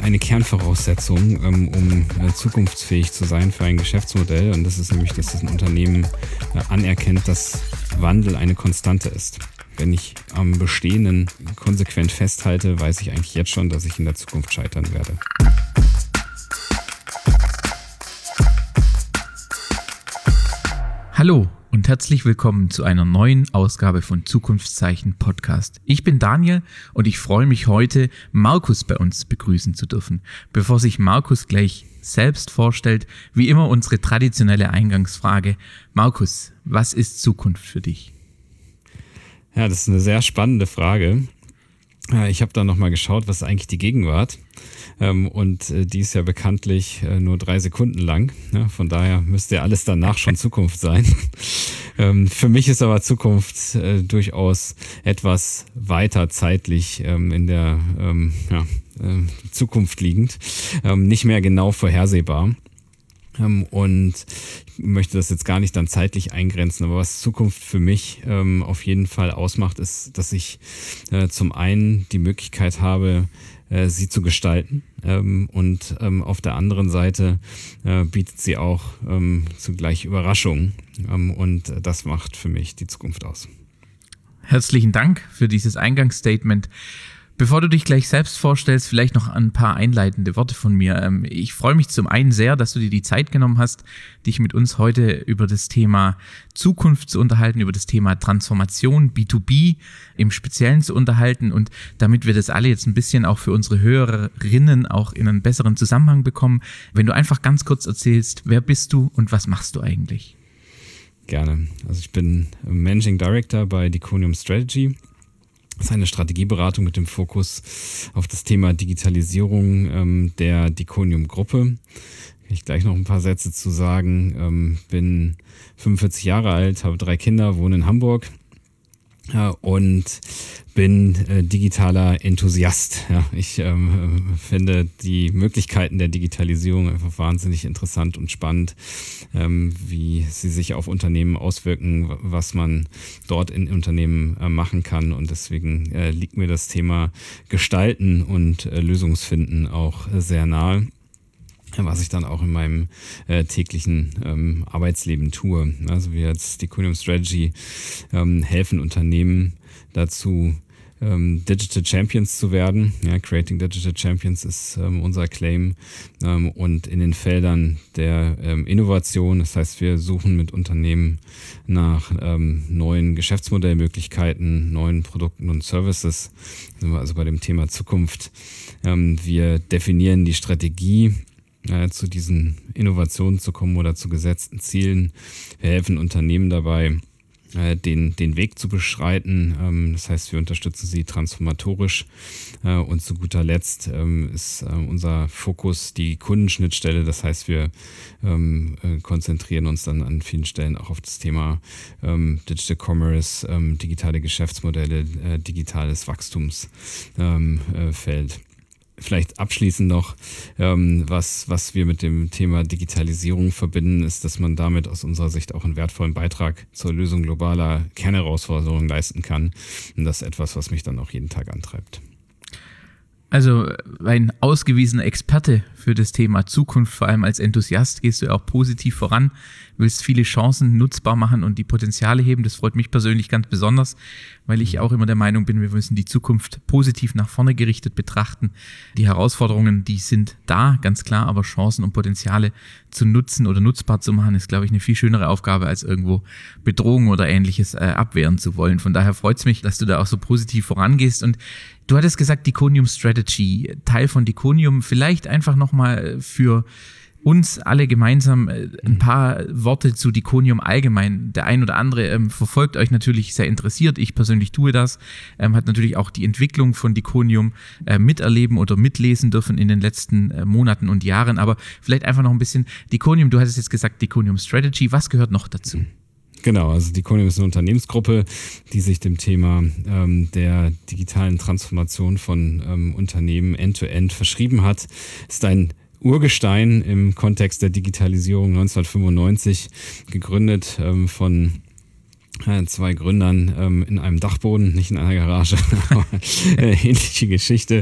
eine Kernvoraussetzung, um zukunftsfähig zu sein für ein Geschäftsmodell. Und das ist nämlich, dass das ein Unternehmen anerkennt, dass Wandel eine Konstante ist. Wenn ich am Bestehenden konsequent festhalte, weiß ich eigentlich jetzt schon, dass ich in der Zukunft scheitern werde. Hallo und herzlich willkommen zu einer neuen Ausgabe von Zukunftszeichen Podcast. Ich bin Daniel und ich freue mich heute, Markus bei uns begrüßen zu dürfen. Bevor sich Markus gleich selbst vorstellt, wie immer unsere traditionelle Eingangsfrage. Markus, was ist Zukunft für dich? Ja, das ist eine sehr spannende Frage. Ich habe da nochmal geschaut, was ist eigentlich die Gegenwart? Und die ist ja bekanntlich nur 3 Sekunden lang. Von daher müsste ja alles danach schon Zukunft sein. Für mich ist aber Zukunft durchaus etwas weiter zeitlich in der Zukunft liegend, nicht mehr genau vorhersehbar. Und ich möchte das jetzt gar nicht dann zeitlich eingrenzen, aber was Zukunft für mich auf jeden Fall ausmacht, ist, dass ich zum einen die Möglichkeit habe, sie zu gestalten und auf der anderen Seite bietet sie auch zugleich Überraschungen und das macht für mich die Zukunft aus. Herzlichen Dank für dieses Eingangsstatement. Bevor du dich gleich selbst vorstellst, vielleicht noch ein paar einleitende Worte von mir. Ich freue mich zum einen sehr, dass du dir die Zeit genommen hast, dich mit uns heute über das Thema Zukunft zu unterhalten, über das Thema Transformation, B2B im Speziellen zu unterhalten und damit wir das alle jetzt ein bisschen auch für unsere Hörerinnen auch in einen besseren Zusammenhang bekommen, wenn du einfach ganz kurz erzählst, wer bist du und was machst du eigentlich? Gerne. Also ich bin Managing Director bei Diconium Strategy. Das ist eine Strategieberatung mit dem Fokus auf das Thema Digitalisierung der Diconium-Gruppe. Kann ich gleich noch ein paar Sätze zu sagen. Bin 45 Jahre alt, habe 3 Kinder, wohne in Hamburg und bin digitaler Enthusiast. Ja, ich finde die Möglichkeiten der Digitalisierung einfach wahnsinnig interessant und spannend, wie sie sich auf Unternehmen auswirken, was man dort in Unternehmen machen kann. Und deswegen liegt mir das Thema Gestalten und Lösungsfinden auch sehr nahe, was ich dann auch in meinem täglichen Arbeitsleben tue. Also wir als Diconium Strategy helfen Unternehmen dazu, Digital Champions zu werden. Ja, Creating Digital Champions ist unser Claim und in den Feldern der Innovation. Das heißt, wir suchen mit Unternehmen nach neuen Geschäftsmodellmöglichkeiten, neuen Produkten und Services. Da sind wir also bei dem Thema Zukunft. Wir definieren die Strategie, zu diesen Innovationen zu kommen oder zu gesetzten Zielen. Wir helfen Unternehmen dabei, den Weg zu beschreiten. Das heißt, wir unterstützen sie transformatorisch. Und zu guter Letzt ist unser Fokus die Kundenschnittstelle. Das heißt, wir konzentrieren uns dann an vielen Stellen auch auf das Thema Digital Commerce, digitale Geschäftsmodelle, digitales Wachstumsfeld. Vielleicht abschließend noch, was wir mit dem Thema Digitalisierung verbinden, ist, dass man damit aus unserer Sicht auch einen wertvollen Beitrag zur Lösung globaler Kernherausforderungen leisten kann. Und das ist etwas, was mich dann auch jeden Tag antreibt. Also ein ausgewiesener Experte für das Thema Zukunft, vor allem als Enthusiast gehst du auch positiv voran, willst viele Chancen nutzbar machen und die Potenziale heben. Das freut mich persönlich ganz besonders, weil ich auch immer der Meinung bin, wir müssen die Zukunft positiv nach vorne gerichtet betrachten. Die Herausforderungen, die sind da, ganz klar, aber Chancen und Potenziale zu nutzen oder nutzbar zu machen, ist, glaube ich, eine viel schönere Aufgabe, als irgendwo Bedrohungen oder Ähnliches abwehren zu wollen. Von daher freut es mich, dass du da auch so positiv vorangehst. Und du hattest gesagt, Diconium Strategy, Teil von Diconium. Vielleicht einfach nochmal für uns alle gemeinsam ein paar Worte zu Diconium allgemein. Der ein oder andere verfolgt euch natürlich sehr interessiert. Ich persönlich tue das. Hat natürlich auch die Entwicklung von Diconium miterleben oder mitlesen dürfen in den letzten Monaten und Jahren. Aber vielleicht einfach noch ein bisschen Diconium. Du hattest jetzt gesagt Diconium Strategy. Was gehört noch dazu? Genau, also Diconium ist eine Unternehmensgruppe, die sich dem Thema der digitalen Transformation von Unternehmen end-to-end verschrieben hat. Ist ein Urgestein im Kontext der Digitalisierung 1995, gegründet von 2 Gründern in einem Dachboden, nicht in einer Garage, aber ähnliche Geschichte.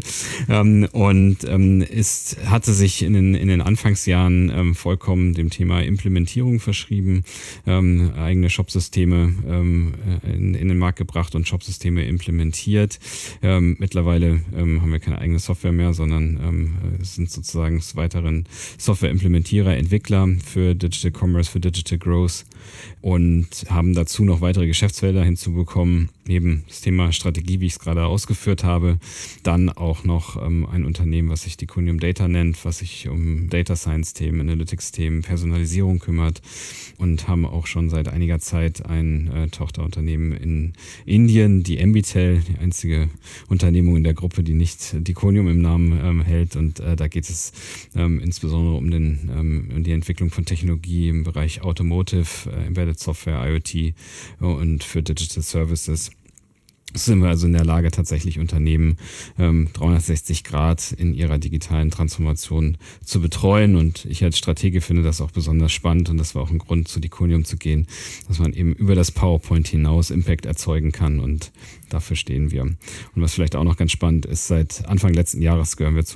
Hatte sich in den Anfangsjahren vollkommen dem Thema Implementierung verschrieben, eigene Shopsysteme in den Markt gebracht und Shopsysteme implementiert. Mittlerweile haben wir keine eigene Software mehr, sondern sind sozusagen des Weiteren Software-Implementierer, Entwickler für Digital Commerce, für Digital Growth und haben dazu noch weitere Geschäftsfelder hinzubekommen, eben das Thema Strategie, wie ich es gerade ausgeführt habe, dann auch noch ein Unternehmen, was sich Diconium Data nennt, was sich um Data Science-Themen, Analytics-Themen, Personalisierung kümmert und haben auch schon seit einiger Zeit ein Tochterunternehmen in Indien, die Ambitel, die einzige Unternehmung in der Gruppe, die nicht Diconium im Namen hält und da geht es insbesondere um die Entwicklung von Technologie im Bereich Automotive, Embedded Software, IoT und für Digital Services. Sind wir also in der Lage, tatsächlich Unternehmen 360 Grad in ihrer digitalen Transformation zu betreuen. Und ich als Stratege finde das auch besonders spannend und das war auch ein Grund, zu Diconium zu gehen, dass man eben über das PowerPoint hinaus Impact erzeugen kann und dafür stehen wir. Und was vielleicht auch noch ganz spannend ist, seit Anfang letzten Jahres gehören wir zu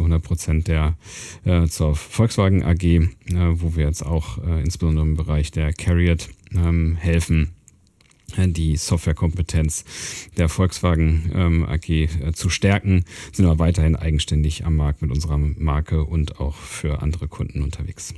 100% zur Volkswagen AG, wo wir jetzt auch insbesondere im Bereich der CARIAD helfen, die Softwarekompetenz der Volkswagen AG zu stärken, sind aber weiterhin eigenständig am Markt mit unserer Marke und auch für andere Kunden unterwegs.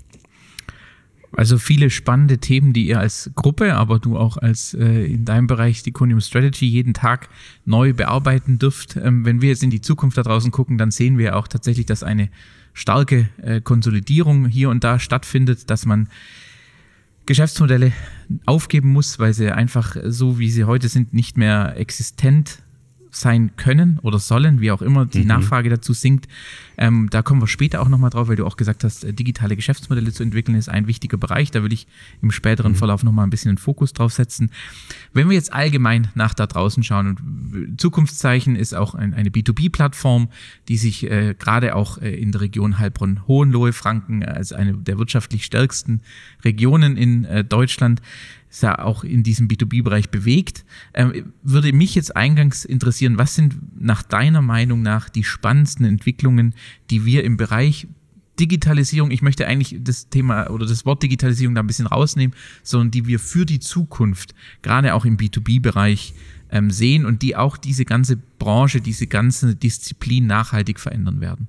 Also viele spannende Themen, die ihr als Gruppe, aber du auch als in deinem Bereich Diconium Strategy jeden Tag neu bearbeiten dürft. Wenn wir jetzt in die Zukunft da draußen gucken, dann sehen wir auch tatsächlich, dass eine starke Konsolidierung hier und da stattfindet, dass man Geschäftsmodelle aufgeben muss, weil sie einfach so, wie sie heute sind, nicht mehr existent sein können oder sollen, wie auch immer die Nachfrage dazu sinkt. Da kommen wir später auch nochmal drauf, weil du auch gesagt hast, digitale Geschäftsmodelle zu entwickeln ist ein wichtiger Bereich. Da will ich im späteren Verlauf nochmal ein bisschen den Fokus drauf setzen. Wenn wir jetzt allgemein nach da draußen schauen, und Zukunftszeichen ist auch eine B2B-Plattform, die sich gerade auch in der Region Heilbronn-Hohenlohe, Franken, als eine der wirtschaftlich stärksten Regionen in Deutschland, ist ja auch in diesem B2B-Bereich bewegt. Würde mich jetzt eingangs interessieren, was sind nach deiner Meinung nach die spannendsten Entwicklungen, die wir im Bereich Digitalisierung, ich möchte eigentlich das Thema oder das Wort Digitalisierung da ein bisschen rausnehmen, sondern die wir für die Zukunft, gerade auch im B2B-Bereich sehen und die auch diese ganze Branche, diese ganze Disziplin nachhaltig verändern werden?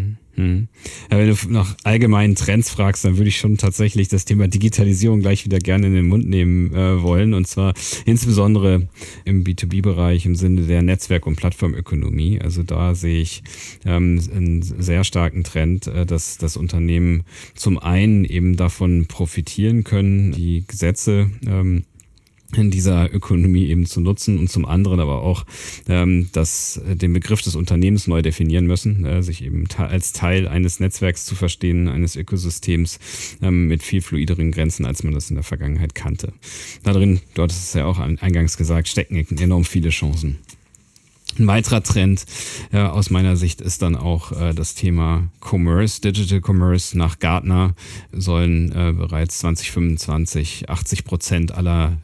Ja, wenn du nach allgemeinen Trends fragst, dann würde ich schon tatsächlich das Thema Digitalisierung gleich wieder gerne in den Mund nehmen wollen. Und zwar insbesondere im B2B-Bereich im Sinne der Netzwerk- und Plattformökonomie. Also da sehe ich einen sehr starken Trend, dass das Unternehmen zum einen eben davon profitieren können, die Gesetze in dieser Ökonomie eben zu nutzen und zum anderen aber auch den Begriff des Unternehmens neu definieren müssen, sich eben als Teil eines Netzwerks zu verstehen, eines Ökosystems mit viel fluideren Grenzen, als man das in der Vergangenheit kannte. Darin, du hattest es ja auch eingangs gesagt, stecken enorm viele Chancen. Ein weiterer Trend aus meiner Sicht ist dann auch das Thema Commerce, Digital Commerce. Nach Gartner sollen bereits 2025 80% aller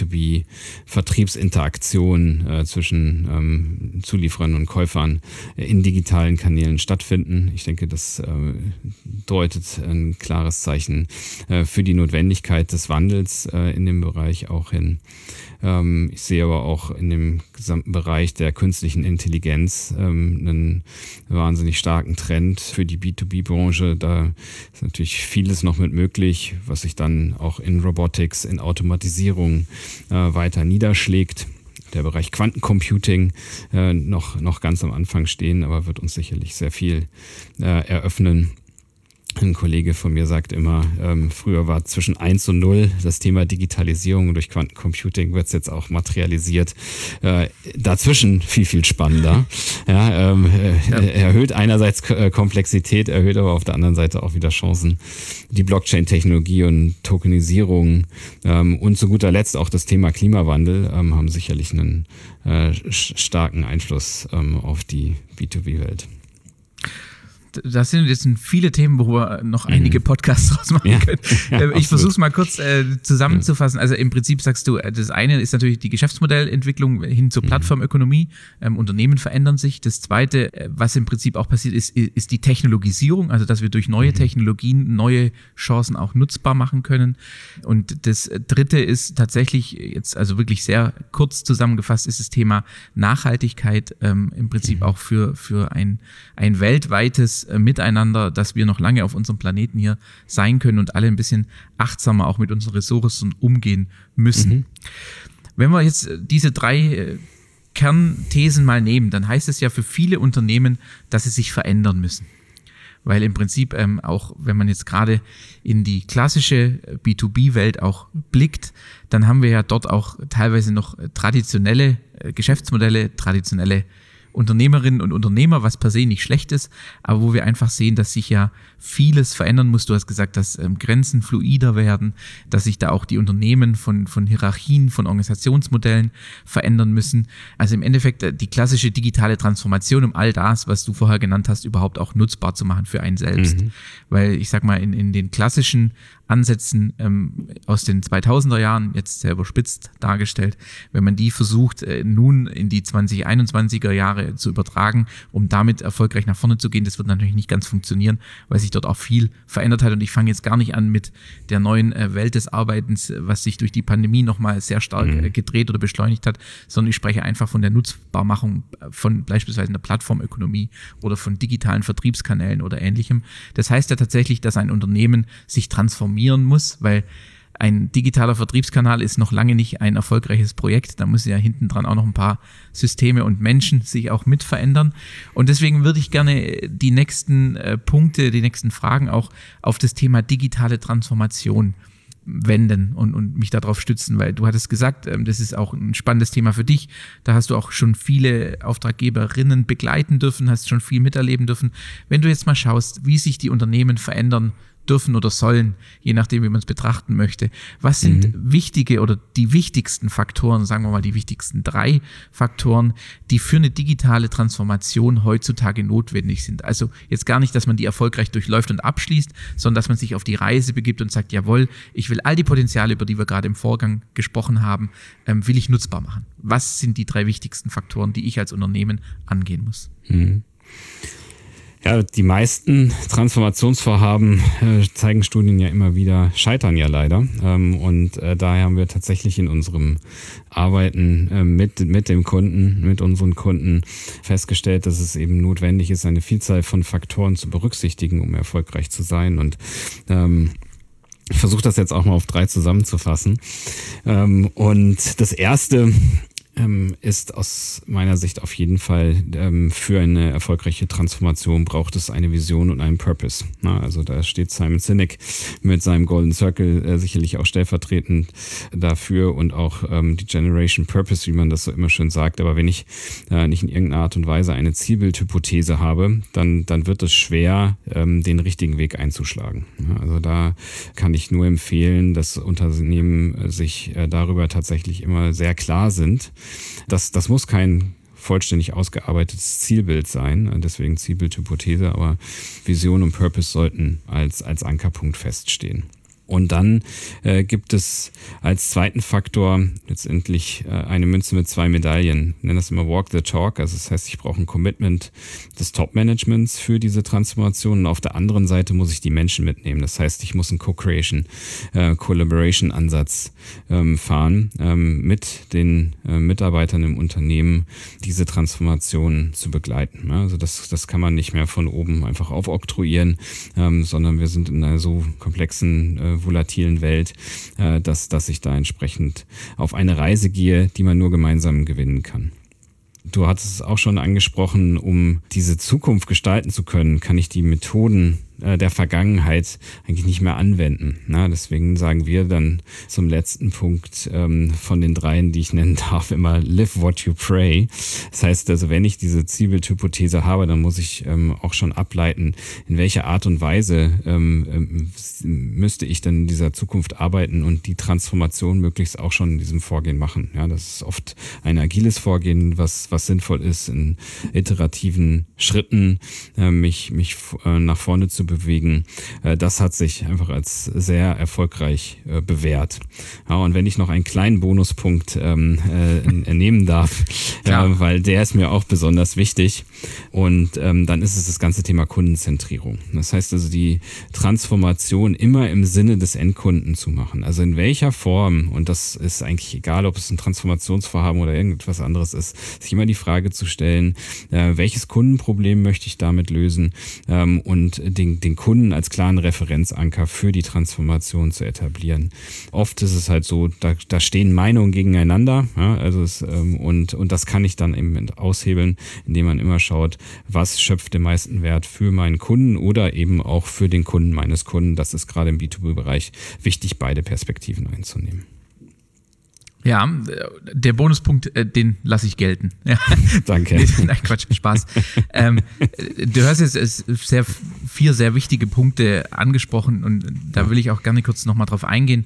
B2B-Vertriebsinteraktionen zwischen Zulieferern und Käufern in digitalen Kanälen stattfinden. Ich denke, das deutet ein klares Zeichen für die Notwendigkeit des Wandels in dem Bereich auch hin. Ich sehe aber auch in dem gesamten Bereich der künstlichen Intelligenz einen wahnsinnig starken Trend für die B2B-Branche. Da ist natürlich vieles noch mit möglich, was sich dann auch in Robotics, in Automatisierung weiter niederschlägt. Der Bereich Quantencomputing noch ganz am Anfang stehen, aber wird uns sicherlich sehr viel eröffnen. Ein Kollege von mir sagt immer, früher war zwischen 1 und 0 das Thema Digitalisierung und durch Quantencomputing wird es jetzt auch materialisiert. Dazwischen viel spannender. Erhöht einerseits Komplexität, erhöht aber auf der anderen Seite auch wieder Chancen. Die Blockchain-Technologie und Tokenisierung und zu guter Letzt auch das Thema Klimawandel haben sicherlich einen starken Einfluss auf die B2B-Welt. das sind jetzt viele Themen, wo wir noch einige Podcasts draus machen können. Ich versuche es mal kurz zusammenzufassen. Also im Prinzip sagst du, das eine ist natürlich die Geschäftsmodellentwicklung hin zur Plattformökonomie. Unternehmen verändern sich. Das zweite, was im Prinzip auch passiert ist die Technologisierung, also dass wir durch neue Technologien neue Chancen auch nutzbar machen können. Und das dritte ist tatsächlich jetzt, also wirklich sehr kurz zusammengefasst, ist das Thema Nachhaltigkeit, im Prinzip auch für ein weltweites Miteinander, dass wir noch lange auf unserem Planeten hier sein können und alle ein bisschen achtsamer auch mit unseren Ressourcen umgehen müssen. Wenn wir jetzt diese 3 Kernthesen mal nehmen, dann heißt es ja für viele Unternehmen, dass sie sich verändern müssen. Weil im Prinzip auch, wenn man jetzt gerade in die klassische B2B-Welt auch blickt, dann haben wir ja dort auch teilweise noch traditionelle Geschäftsmodelle, traditionelle Unternehmerinnen und Unternehmer, was per se nicht schlecht ist, aber wo wir einfach sehen, dass sich ja vieles verändern muss. Du hast gesagt, dass Grenzen fluider werden, dass sich da auch die Unternehmen von Hierarchien, von Organisationsmodellen verändern müssen. Also im Endeffekt die klassische digitale Transformation, um all das, was du vorher genannt hast, überhaupt auch nutzbar zu machen für einen selbst. Weil ich sag mal, in den klassischen Ansätzen aus den 2000er Jahren, jetzt sehr überspitzt dargestellt, wenn man die versucht, nun in die 2021er Jahre zu übertragen, um damit erfolgreich nach vorne zu gehen, das wird natürlich nicht ganz funktionieren, weil sich dort auch viel verändert hat. Und ich fange jetzt gar nicht an mit der neuen Welt des Arbeitens, was sich durch die Pandemie nochmal sehr stark gedreht oder beschleunigt hat, sondern ich spreche einfach von der Nutzbarmachung von beispielsweise einer Plattformökonomie oder von digitalen Vertriebskanälen oder Ähnlichem. Das heißt ja tatsächlich, dass ein Unternehmen sich transformieren muss, weil ein digitaler Vertriebskanal ist noch lange nicht ein erfolgreiches Projekt. Da muss ja hinten dran auch noch ein paar Systeme und Menschen sich auch mit verändern. Und deswegen würde ich gerne die nächsten Punkte, die nächsten Fragen auch auf das Thema digitale Transformation wenden und mich darauf stützen, weil du hattest gesagt, das ist auch ein spannendes Thema für dich. Da hast du auch schon viele Auftraggeberinnen begleiten dürfen, hast schon viel miterleben dürfen. Wenn du jetzt mal schaust, wie sich die Unternehmen verändern dürfen oder sollen, je nachdem, wie man es betrachten möchte. Was sind wichtige oder die wichtigsten Faktoren, sagen wir mal die wichtigsten 3 Faktoren, die für eine digitale Transformation heutzutage notwendig sind? Also jetzt gar nicht, dass man die erfolgreich durchläuft und abschließt, sondern dass man sich auf die Reise begibt und sagt, jawohl, ich will all die Potenziale, über die wir gerade im Vorgang gesprochen haben, will ich nutzbar machen. Was sind die 3 wichtigsten Faktoren, die ich als Unternehmen angehen muss? Ja, die meisten Transformationsvorhaben, zeigen Studien ja immer wieder, scheitern ja leider. Und daher haben wir tatsächlich in unserem Arbeiten mit dem Kunden, mit unseren Kunden festgestellt, dass es eben notwendig ist, eine Vielzahl von Faktoren zu berücksichtigen, um erfolgreich zu sein. Und ich versuche das jetzt auch mal auf 3 zusammenzufassen. Und das erste ist aus meiner Sicht auf jeden Fall, für eine erfolgreiche Transformation braucht es eine Vision und einen Purpose. Also da steht Simon Sinek mit seinem Golden Circle sicherlich auch stellvertretend dafür und auch die Generation Purpose, wie man das so immer schön sagt. Aber wenn ich nicht in irgendeiner Art und Weise eine Zielbildhypothese habe, dann wird es schwer, den richtigen Weg einzuschlagen. Also da kann ich nur empfehlen, dass Unternehmen sich darüber tatsächlich immer sehr klar sind. Das muss kein vollständig ausgearbeitetes Zielbild sein, deswegen Zielbildhypothese, aber Vision und Purpose sollten als Ankerpunkt feststehen. Und dann gibt es als zweiten Faktor letztendlich eine Münze mit 2 Medaillen. Ich nenne das immer Walk the Talk. Also das heißt, ich brauche ein Commitment des Top-Managements für diese Transformation. Und auf der anderen Seite muss ich die Menschen mitnehmen. Das heißt, ich muss einen Co-Creation, Collaboration-Ansatz fahren, mit den Mitarbeitern im Unternehmen diese Transformation zu begleiten. Also das kann man nicht mehr von oben einfach aufoktroyieren, sondern wir sind in einer so komplexen volatilen Welt, dass ich da entsprechend auf eine Reise gehe, die man nur gemeinsam gewinnen kann. Du hattest es auch schon angesprochen, um diese Zukunft gestalten zu können, kann ich die Methoden der Vergangenheit eigentlich nicht mehr anwenden. Na, deswegen sagen wir dann zum letzten Punkt von den dreien, die ich nennen darf, immer live what you pray. Das heißt also, wenn ich diese Zielbildhypothese habe, dann muss ich auch schon ableiten, in welcher Art und Weise müsste ich dann in dieser Zukunft arbeiten und die Transformation möglichst auch schon in diesem Vorgehen machen. Ja, das ist oft ein agiles Vorgehen, was sinnvoll ist, in iterativen Schritten mich nach vorne zu bewegen. Das hat sich einfach als sehr erfolgreich bewährt. Ja, und wenn ich noch einen kleinen Bonuspunkt nehmen darf, weil der ist mir auch besonders wichtig. Und dann ist es das ganze Thema Kundenzentrierung. Das heißt also, die Transformation immer im Sinne des Endkunden zu machen. Also in welcher Form, und das ist eigentlich egal, ob es ein Transformationsvorhaben oder irgendetwas anderes ist, sich immer die Frage zu stellen, welches Kundenproblem möchte ich damit lösen, und den Kunden als klaren Referenzanker für die Transformation zu etablieren. Oft ist es halt so, da stehen Meinungen gegeneinander, ja, also und das kann ich dann eben aushebeln, indem man immer schaut, was schöpft den meisten Wert für meinen Kunden oder eben auch für den Kunden meines Kunden. Das ist gerade im B2B-Bereich wichtig, beide Perspektiven einzunehmen. Ja, der Bonuspunkt, den lasse ich gelten. Ja. Danke. Nein, Quatsch, Spaß. Du hast jetzt vier sehr wichtige Punkte angesprochen und da will ich auch gerne kurz nochmal drauf eingehen,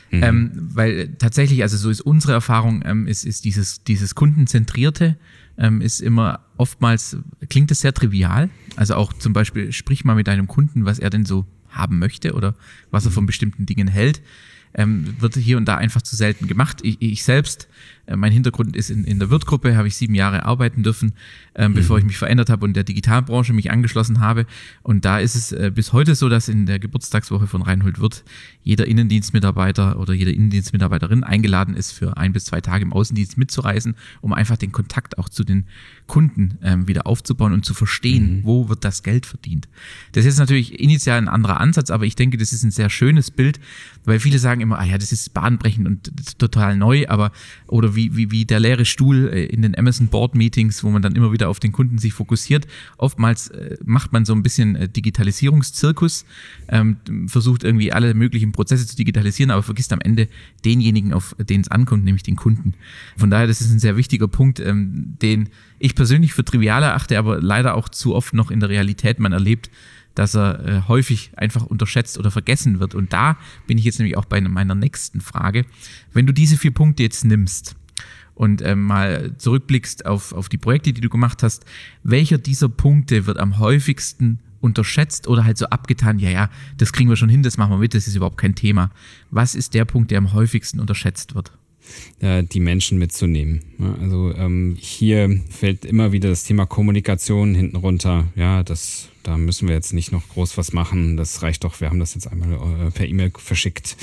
weil tatsächlich, also so ist unsere Erfahrung, ist dieses Kundenzentrierte, ist immer oftmals, klingt es sehr trivial, also auch zum Beispiel, sprich mal mit deinem Kunden, was er denn so haben möchte oder was er von bestimmten Dingen hält. Wird hier und da einfach zu selten gemacht. Ich selbst, mein Hintergrund ist in der Wirth-Gruppe, habe ich 7 Jahre arbeiten dürfen, bevor ich mich verändert habe und der Digitalbranche mich angeschlossen habe. Und da ist es bis heute so, dass in der Geburtstagswoche von Reinhold Wirth jeder Innendienstmitarbeiter oder jede Innendienstmitarbeiterin eingeladen ist, für 1 bis 2 Tage im Außendienst mitzureisen, um einfach den Kontakt auch zu den Kunden wieder aufzubauen und zu verstehen, wo wird das Geld verdient. Das ist jetzt natürlich initial ein anderer Ansatz, aber ich denke, das ist ein sehr schönes Bild, weil viele sagen immer, das ist bahnbrechend und total neu, aber oder wie der leere Stuhl in den Amazon Board Meetings, wo man dann immer wieder auf den Kunden sich fokussiert. Oftmals macht man so ein bisschen Digitalisierungszirkus, versucht irgendwie alle möglichen Prozesse zu digitalisieren, aber vergisst am Ende denjenigen, auf den es ankommt, nämlich den Kunden. Von daher, das ist ein sehr wichtiger Punkt, den ich persönlich für trivial erachte, aber leider auch zu oft noch in der Realität man erlebt, dass er häufig einfach unterschätzt oder vergessen wird. Und da bin ich jetzt nämlich auch bei meiner nächsten Frage. Wenn du diese 4 Punkte jetzt nimmst und mal zurückblickst auf die Projekte, die du gemacht hast, welcher dieser Punkte wird am häufigsten unterschätzt oder halt so abgetan, das kriegen wir schon hin, das machen wir mit, das ist überhaupt kein Thema. Was ist der Punkt, der am häufigsten unterschätzt wird? Die Menschen mitzunehmen. Also hier fällt immer wieder das Thema Kommunikation hinten runter. Ja, da müssen wir jetzt nicht noch groß was machen. Das reicht doch, wir haben das jetzt einmal per E-Mail verschickt.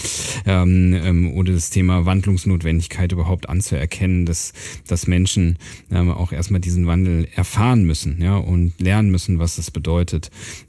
Oder das Thema Wandlungsnotwendigkeit überhaupt anzuerkennen, dass Menschen auch erstmal diesen Wandel erfahren müssen, ja, und lernen müssen, was das bedeutet.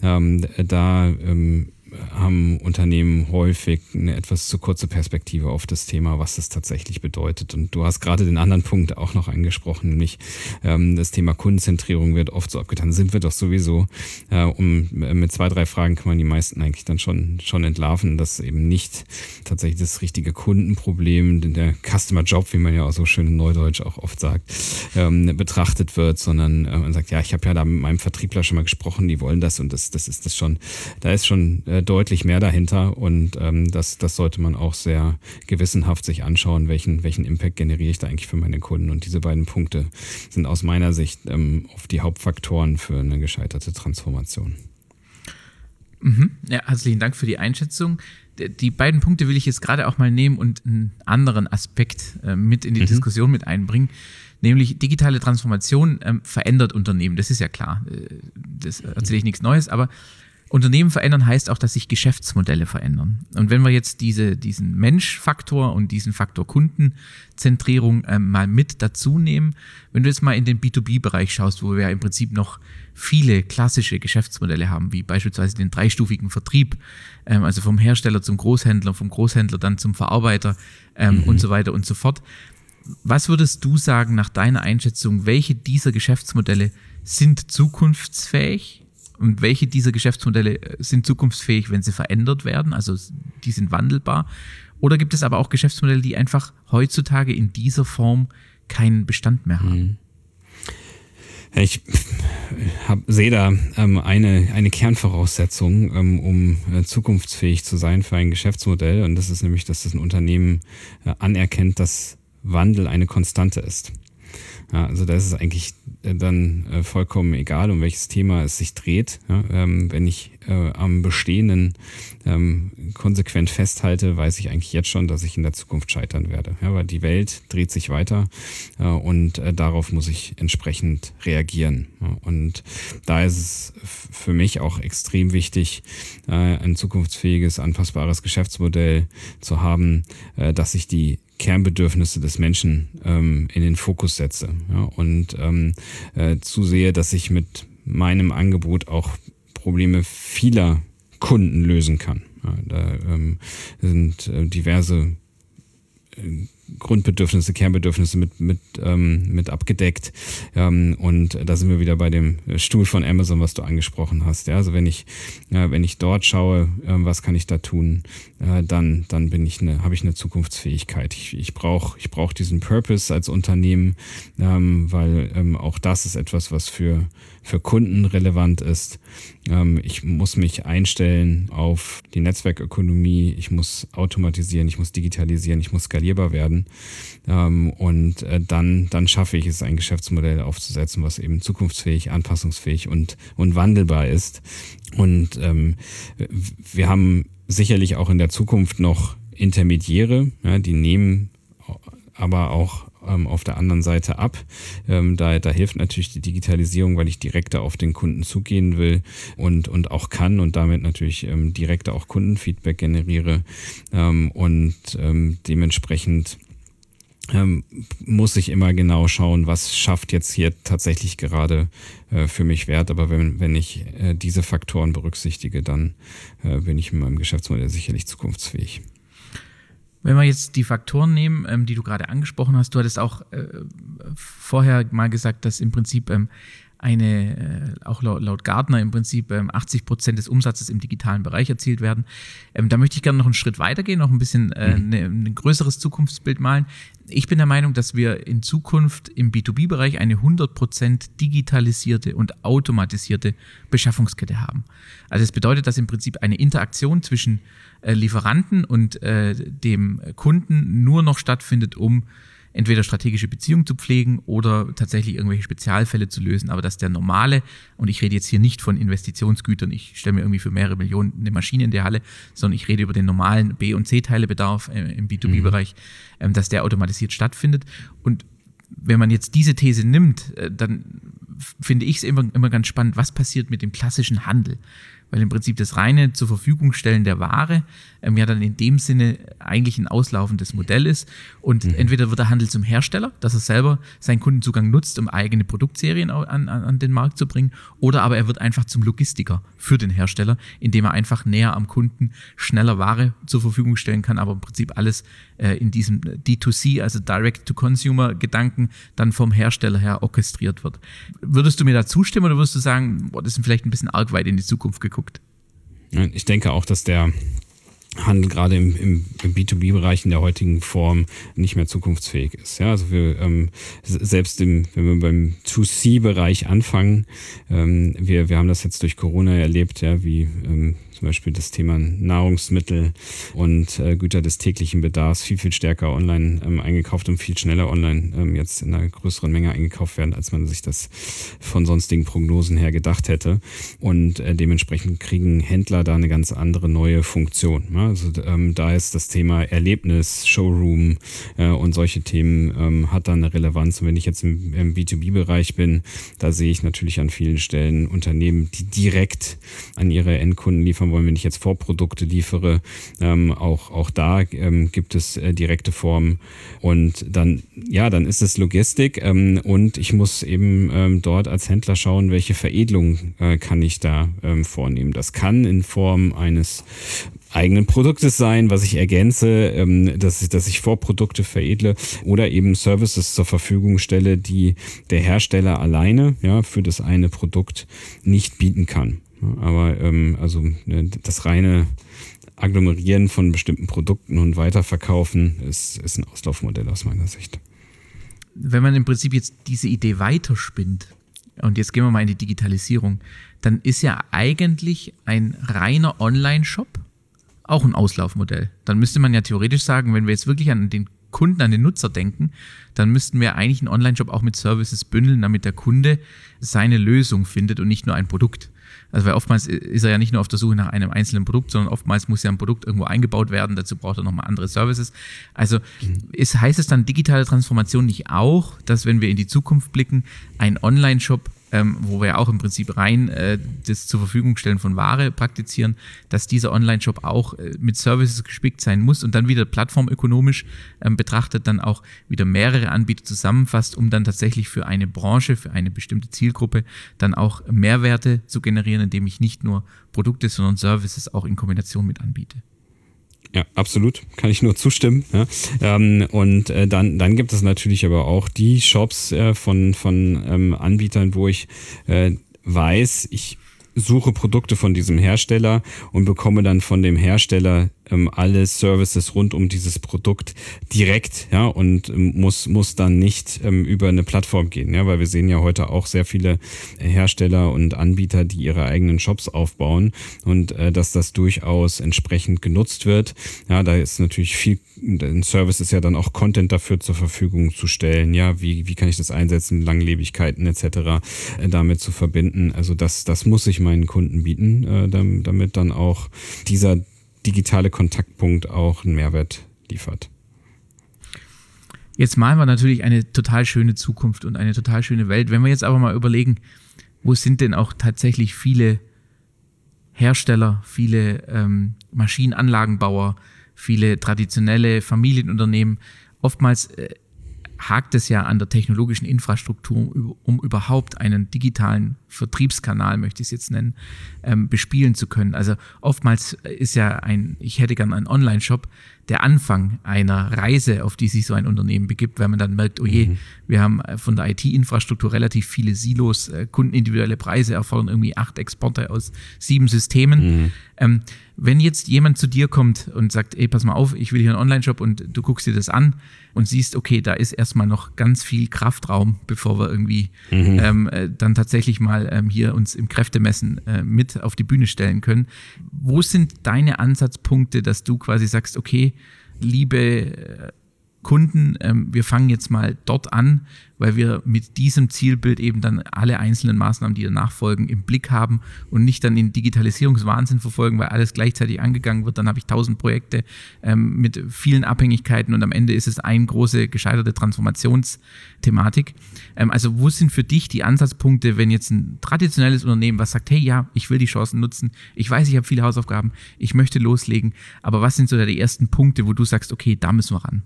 Haben Unternehmen häufig eine etwas zu kurze Perspektive auf das Thema, was das tatsächlich bedeutet. Und du hast gerade den anderen Punkt auch noch angesprochen, nämlich das Thema Kundenzentrierung wird oft so abgetan. Sind wir doch sowieso. Mit 2, 3 Fragen kann man die meisten eigentlich dann schon entlarven, dass eben nicht tatsächlich das richtige Kundenproblem, der Customer Job, wie man ja auch so schön in Neudeutsch auch oft sagt, betrachtet wird, sondern man sagt, ich habe ja da mit meinem Vertriebler schon mal gesprochen, die wollen das und das ist das schon, da ist schon deutlich mehr dahinter und das sollte man auch sehr gewissenhaft sich anschauen, welchen Impact generiere ich da eigentlich für meine Kunden. Und diese beiden Punkte sind aus meiner Sicht oft die Hauptfaktoren für eine gescheiterte Transformation. Ja, herzlichen Dank für die Einschätzung. Die beiden Punkte will ich jetzt gerade auch mal nehmen und einen anderen Aspekt mit in die Diskussion mit einbringen. Nämlich digitale Transformation verändert Unternehmen. Das ist ja klar. Das erzähle ich nichts Neues, aber Unternehmen verändern heißt auch, dass sich Geschäftsmodelle verändern. Und wenn wir jetzt diesen Menschfaktor und diesen Faktor Kundenzentrierung mal mit dazu nehmen, wenn du jetzt mal in den B2B-Bereich schaust, wo wir ja im Prinzip noch viele klassische Geschäftsmodelle haben, wie beispielsweise den 3-stufigen Vertrieb, also vom Hersteller zum Großhändler, vom Großhändler dann zum Verarbeiter und so weiter und so fort. Was würdest du sagen nach deiner Einschätzung, welche dieser Geschäftsmodelle sind zukunftsfähig Und welche dieser Geschäftsmodelle sind zukunftsfähig, wenn sie verändert werden? Also die sind wandelbar. Oder gibt es aber auch Geschäftsmodelle, die einfach heutzutage in dieser Form keinen Bestand mehr haben? Ich sehe da eine Kernvoraussetzung, um zukunftsfähig zu sein für ein Geschäftsmodell. Und das ist nämlich, dass das ein Unternehmen anerkennt, dass Wandel eine Konstante ist. Ja, also da ist es eigentlich dann vollkommen egal, um welches Thema es sich dreht. Ja, wenn ich am Bestehenden konsequent festhalte, weiß ich eigentlich jetzt schon, dass ich in der Zukunft scheitern werde. Ja, weil die Welt dreht sich weiter und darauf muss ich entsprechend reagieren. Ja, und da ist es für mich auch extrem wichtig, ein zukunftsfähiges, anpassbares Geschäftsmodell zu haben, dass ich die Kernbedürfnisse des Menschen in den Fokus setze, ja, und zusehe, dass ich mit meinem Angebot auch Probleme vieler Kunden lösen kann. Ja, da sind diverse Grundbedürfnisse, Kernbedürfnisse mit abgedeckt. Und da sind wir wieder bei dem Stuhl von Amazon, was du angesprochen hast. Ja, also wenn ich dort schaue, was kann ich da tun, dann habe ich eine Zukunftsfähigkeit. Ich brauche diesen Purpose als Unternehmen, weil auch das ist etwas, was für Kunden relevant ist. Ich muss mich einstellen auf die Netzwerkökonomie, ich muss automatisieren, ich muss digitalisieren, ich muss skalierbar werden. Und dann schaffe ich es, ein Geschäftsmodell aufzusetzen, was eben zukunftsfähig, anpassungsfähig und wandelbar ist. Und wir haben sicherlich auch in der Zukunft noch Intermediäre, ja, die nehmen aber auch auf der anderen Seite ab. Da hilft natürlich die Digitalisierung, weil ich direkter auf den Kunden zugehen will und auch kann und damit natürlich direkter auch Kundenfeedback generiere. Dementsprechend muss ich immer genau schauen, was schafft jetzt hier tatsächlich gerade für mich Wert. Aber wenn ich diese Faktoren berücksichtige, dann bin ich mit meinem Geschäftsmodell sicherlich zukunftsfähig. Wenn wir jetzt die Faktoren nehmen, die du gerade angesprochen hast, du hattest auch vorher mal gesagt, dass im Prinzip auch laut Gartner im Prinzip 80% des Umsatzes im digitalen Bereich erzielt werden. Da möchte ich gerne noch einen Schritt weitergehen, noch ein bisschen ein größeres Zukunftsbild malen. Ich bin der Meinung, dass wir in Zukunft im B2B-Bereich eine 100% digitalisierte und automatisierte Beschaffungskette haben. Also es bedeutet, dass im Prinzip eine Interaktion zwischen Lieferanten und dem Kunden nur noch stattfindet, um entweder strategische Beziehungen zu pflegen oder tatsächlich irgendwelche Spezialfälle zu lösen, aber dass der normale, und ich rede jetzt hier nicht von Investitionsgütern, ich stelle mir irgendwie für mehrere Millionen eine Maschine in die Halle, sondern ich rede über den normalen B- und C-Teilebedarf im B2B-Bereich, dass der automatisiert stattfindet. Und wenn man jetzt diese These nimmt, dann finde ich es immer ganz spannend, was passiert mit dem klassischen Handel. Weil im Prinzip das reine zur Verfügung stellen der Ware ja dann in dem Sinne eigentlich ein auslaufendes Modell ist. Und entweder wird der Handel zum Hersteller, dass er selber seinen Kundenzugang nutzt, um eigene Produktserien an den Markt zu bringen, oder aber er wird einfach zum Logistiker für den Hersteller, indem er einfach näher am Kunden schneller Ware zur Verfügung stellen kann, aber im Prinzip alles in diesem D2C, also Direct-to-Consumer-Gedanken, dann vom Hersteller her orchestriert wird. Würdest du mir da zustimmen oder würdest du sagen, das ist vielleicht ein bisschen arg weit in die Zukunft geguckt? Ich denke auch, dass der Handel gerade im B2B-Bereich in der heutigen Form nicht mehr zukunftsfähig ist. Ja, also selbst wenn wir beim 2C-Bereich anfangen, wir haben das jetzt durch Corona erlebt, ja, wie zum Beispiel das Thema Nahrungsmittel und Güter des täglichen Bedarfs viel stärker online eingekauft und viel schneller online jetzt in einer größeren Menge eingekauft werden, als man sich das von sonstigen Prognosen her gedacht hätte. Und dementsprechend kriegen Händler da eine ganz andere neue Funktion. Ja? Also da ist das Thema Erlebnis, Showroom und solche Themen hat da eine Relevanz. Und wenn ich jetzt im B2B-Bereich bin, da sehe ich natürlich an vielen Stellen Unternehmen, die direkt an ihre Endkunden liefern wollen, wenn ich jetzt Vorprodukte liefere. Auch da gibt es direkte Formen. Und dann ist es Logistik und ich muss eben dort als Händler schauen, welche Veredelung kann ich da vornehmen. Das kann in Form eines eigenen Produktes sein, was ich ergänze, dass ich Vorprodukte veredle oder eben Services zur Verfügung stelle, die der Hersteller alleine für das eine Produkt nicht bieten kann. Aber das reine Agglomerieren von bestimmten Produkten und Weiterverkaufen ist ein Auslaufmodell aus meiner Sicht. Wenn man im Prinzip jetzt diese Idee weiterspinnt, und jetzt gehen wir mal in die Digitalisierung, dann ist ja eigentlich ein reiner Online-Shop auch ein Auslaufmodell. Dann müsste man ja theoretisch sagen, wenn wir jetzt wirklich an den Kunden, an den Nutzer denken, dann müssten wir eigentlich einen Online-Shop auch mit Services bündeln, damit der Kunde seine Lösung findet und nicht nur ein Produkt. Also weil oftmals ist er ja nicht nur auf der Suche nach einem einzelnen Produkt, sondern oftmals muss ja ein Produkt irgendwo eingebaut werden, dazu braucht er nochmal andere Services. Also heißt es dann digitale Transformation nicht auch, dass wenn wir in die Zukunft blicken, ein Online-Shop, wo wir ja auch im Prinzip rein das zur Verfügung stellen von Ware praktizieren, dass dieser Online-Shop auch mit Services gespickt sein muss und dann wieder plattformökonomisch betrachtet dann auch wieder mehrere Anbieter zusammenfasst, um dann tatsächlich für eine Branche, für eine bestimmte Zielgruppe dann auch Mehrwerte zu generieren, indem ich nicht nur Produkte, sondern Services auch in Kombination mit anbiete. Ja, absolut. Kann ich nur zustimmen. Ja. Dann gibt es natürlich aber auch die Shops von Anbietern, wo ich weiß, ich suche Produkte von diesem Hersteller und bekomme dann von dem Hersteller alle Services rund um dieses Produkt direkt, ja, und muss dann nicht über eine Plattform gehen, ja, weil wir sehen ja heute auch sehr viele Hersteller und Anbieter, die ihre eigenen Shops aufbauen und dass das durchaus entsprechend genutzt wird. Ja, da ist natürlich viel, ein Service ist ja dann auch Content dafür zur Verfügung zu stellen, ja, wie kann ich das einsetzen, Langlebigkeiten etc. Damit zu verbinden. Also das muss ich meinen Kunden bieten, damit dann auch dieser digitale Kontaktpunkt auch einen Mehrwert liefert. Jetzt malen wir natürlich eine total schöne Zukunft und eine total schöne Welt. Wenn wir jetzt aber mal überlegen, wo sind denn auch tatsächlich viele Hersteller, viele Maschinenanlagenbauer, viele traditionelle Familienunternehmen, oftmals hakt es ja an der technologischen Infrastruktur, um überhaupt einen digitalen Vertriebskanal, möchte ich es jetzt nennen, bespielen zu können. Also oftmals ist ja ich hätte gern einen Online-Shop, der Anfang einer Reise, auf die sich so ein Unternehmen begibt, weil man dann merkt, oh je, wir haben von der IT-Infrastruktur relativ viele Silos, kundenindividuelle Preise erfordern irgendwie 8 Exporte aus 7 Systemen. Wenn jetzt jemand zu dir kommt und sagt, ey, pass mal auf, ich will hier einen Online-Shop und du guckst dir das an und siehst, okay, da ist erstmal noch ganz viel Kraftraum, bevor wir irgendwie dann tatsächlich mal hier uns im Kräftemessen mit auf die Bühne stellen können. Wo sind deine Ansatzpunkte, dass du quasi sagst, okay, liebe Kunden, wir fangen jetzt mal dort an, weil wir mit diesem Zielbild eben dann alle einzelnen Maßnahmen, die danach folgen, im Blick haben und nicht dann den Digitalisierungswahnsinn verfolgen, weil alles gleichzeitig angegangen wird. Dann habe ich 1000 Projekte mit vielen Abhängigkeiten und am Ende ist es eine große gescheiterte Transformationsthematik. Also wo sind für dich die Ansatzpunkte, wenn jetzt ein traditionelles Unternehmen, was sagt, hey, ja, ich will die Chancen nutzen, ich weiß, ich habe viele Hausaufgaben, ich möchte loslegen, aber was sind so da die ersten Punkte, wo du sagst, okay, da müssen wir ran?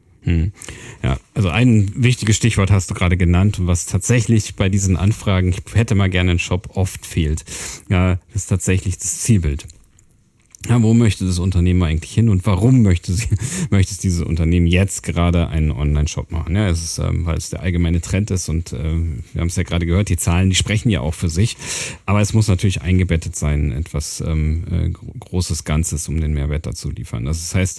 Ja, also ein wichtiges Stichwort hast du gerade genannt, was tatsächlich bei diesen Anfragen, ich hätte mal gerne einen Shop, oft fehlt. Ja, das ist tatsächlich das Zielbild. Ja, wo möchte das Unternehmen eigentlich hin und warum möchte es dieses Unternehmen jetzt gerade einen Online-Shop machen? Ja, es ist, weil es der allgemeine Trend ist und wir haben es ja gerade gehört, die Zahlen, die sprechen ja auch für sich, aber es muss natürlich eingebettet sein, etwas großes Ganzes, um den Mehrwert dazu liefern. Das heißt,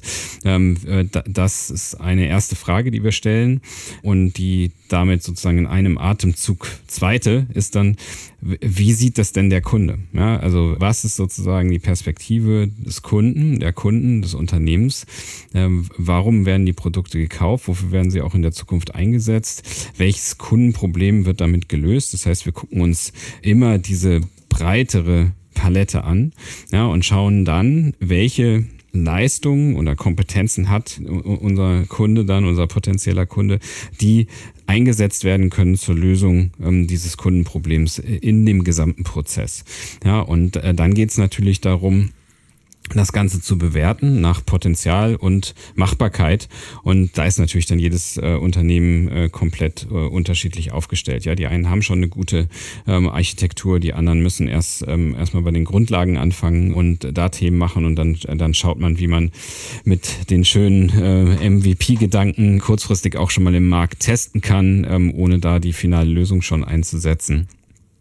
das ist eine erste Frage, die wir stellen und die damit sozusagen in einem Atemzug zweite ist dann, wie sieht das denn der Kunde? Ja, also was ist sozusagen die Perspektive des Kunden, des Unternehmens? Warum werden die Produkte gekauft? Wofür werden sie auch in der Zukunft eingesetzt? Welches Kundenproblem wird damit gelöst? Das heißt, wir gucken uns immer diese breitere Palette an, ja, und schauen dann, welche Leistungen oder Kompetenzen hat unser Kunde dann, unser potenzieller Kunde, die eingesetzt werden können zur Lösung dieses Kundenproblems in dem gesamten Prozess. Ja, und dann geht es natürlich darum, das Ganze zu bewerten nach Potenzial und Machbarkeit. Und da ist natürlich dann jedes Unternehmen komplett unterschiedlich aufgestellt. Ja, die einen haben schon eine gute Architektur, die anderen müssen erstmal bei den Grundlagen anfangen und da Themen machen und dann schaut man, wie man mit den schönen MVP-Gedanken kurzfristig auch schon mal im Markt testen kann, ohne da die finale Lösung schon einzusetzen.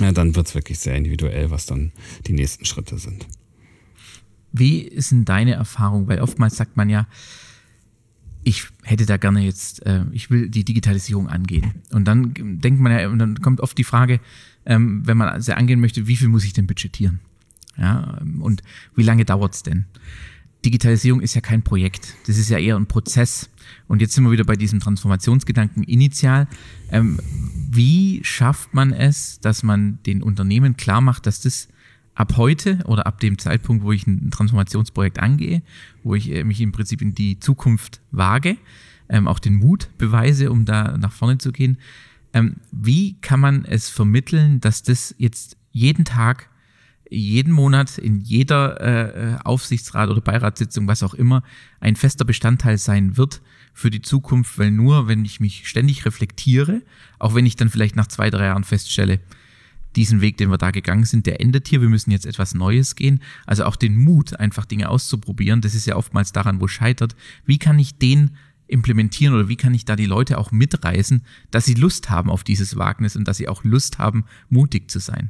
dann wird es wirklich sehr individuell, was dann die nächsten Schritte sind. Wie ist denn deine Erfahrung? Weil oftmals sagt man ja, ich hätte da gerne jetzt, ich will die Digitalisierung angehen. Und dann denkt man ja, und dann kommt oft die Frage, wenn man sie angehen möchte, wie viel muss ich denn budgetieren? Ja, und wie lange dauert es denn? Digitalisierung ist ja kein Projekt, das ist ja eher ein Prozess. Und jetzt sind wir wieder bei diesem Transformationsgedanken initial. Wie schafft man es, dass man den Unternehmen klar macht, dass das ab heute oder ab dem Zeitpunkt, wo ich ein Transformationsprojekt angehe, wo ich mich im Prinzip in die Zukunft wage, auch den Mut beweise, um da nach vorne zu gehen. Wie kann man es vermitteln, dass das jetzt jeden Tag, jeden Monat, in jeder Aufsichtsrat- oder Beiratssitzung, was auch immer, ein fester Bestandteil sein wird für die Zukunft, weil nur, wenn ich mich ständig reflektiere, auch wenn ich dann vielleicht nach 2-3 Jahren feststelle, diesen Weg, den wir da gegangen sind, der endet hier, wir müssen jetzt etwas Neues gehen. Also auch den Mut, einfach Dinge auszuprobieren, das ist ja oftmals daran, wo es scheitert. Wie kann ich den implementieren oder wie kann ich da die Leute auch mitreißen, dass sie Lust haben auf dieses Wagnis und dass sie auch Lust haben, mutig zu sein?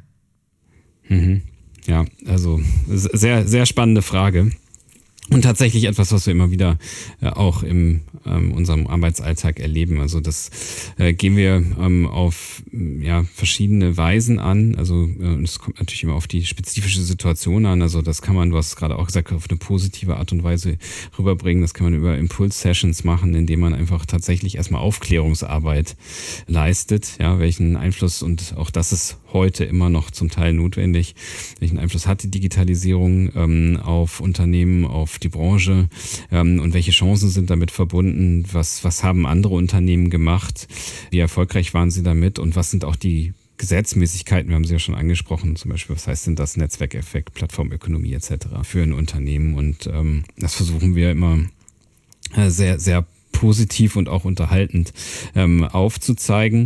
Ja, also sehr, sehr spannende Frage. Und tatsächlich etwas, was wir immer wieder auch in unserem Arbeitsalltag erleben. Also das gehen wir auf verschiedene Weisen an. Also es kommt natürlich immer auf die spezifische Situation an. Also das kann man, du hast es gerade auch gesagt, auf eine positive Art und Weise rüberbringen. Das kann man über Impulse-Sessions machen, indem man einfach tatsächlich erstmal Aufklärungsarbeit leistet. Ja, welchen Einfluss, und auch das ist heute immer noch zum Teil notwendig, welchen Einfluss hat die Digitalisierung auf Unternehmen, auf die Branche und welche Chancen sind damit verbunden, was haben andere Unternehmen gemacht, wie erfolgreich waren sie damit und was sind auch die Gesetzmäßigkeiten, wir haben sie ja schon angesprochen, zum Beispiel, was heißt denn das Netzwerkeffekt, Plattformökonomie etc. für ein Unternehmen, und das versuchen wir immer sehr, sehr positiv und auch unterhaltend aufzuzeigen,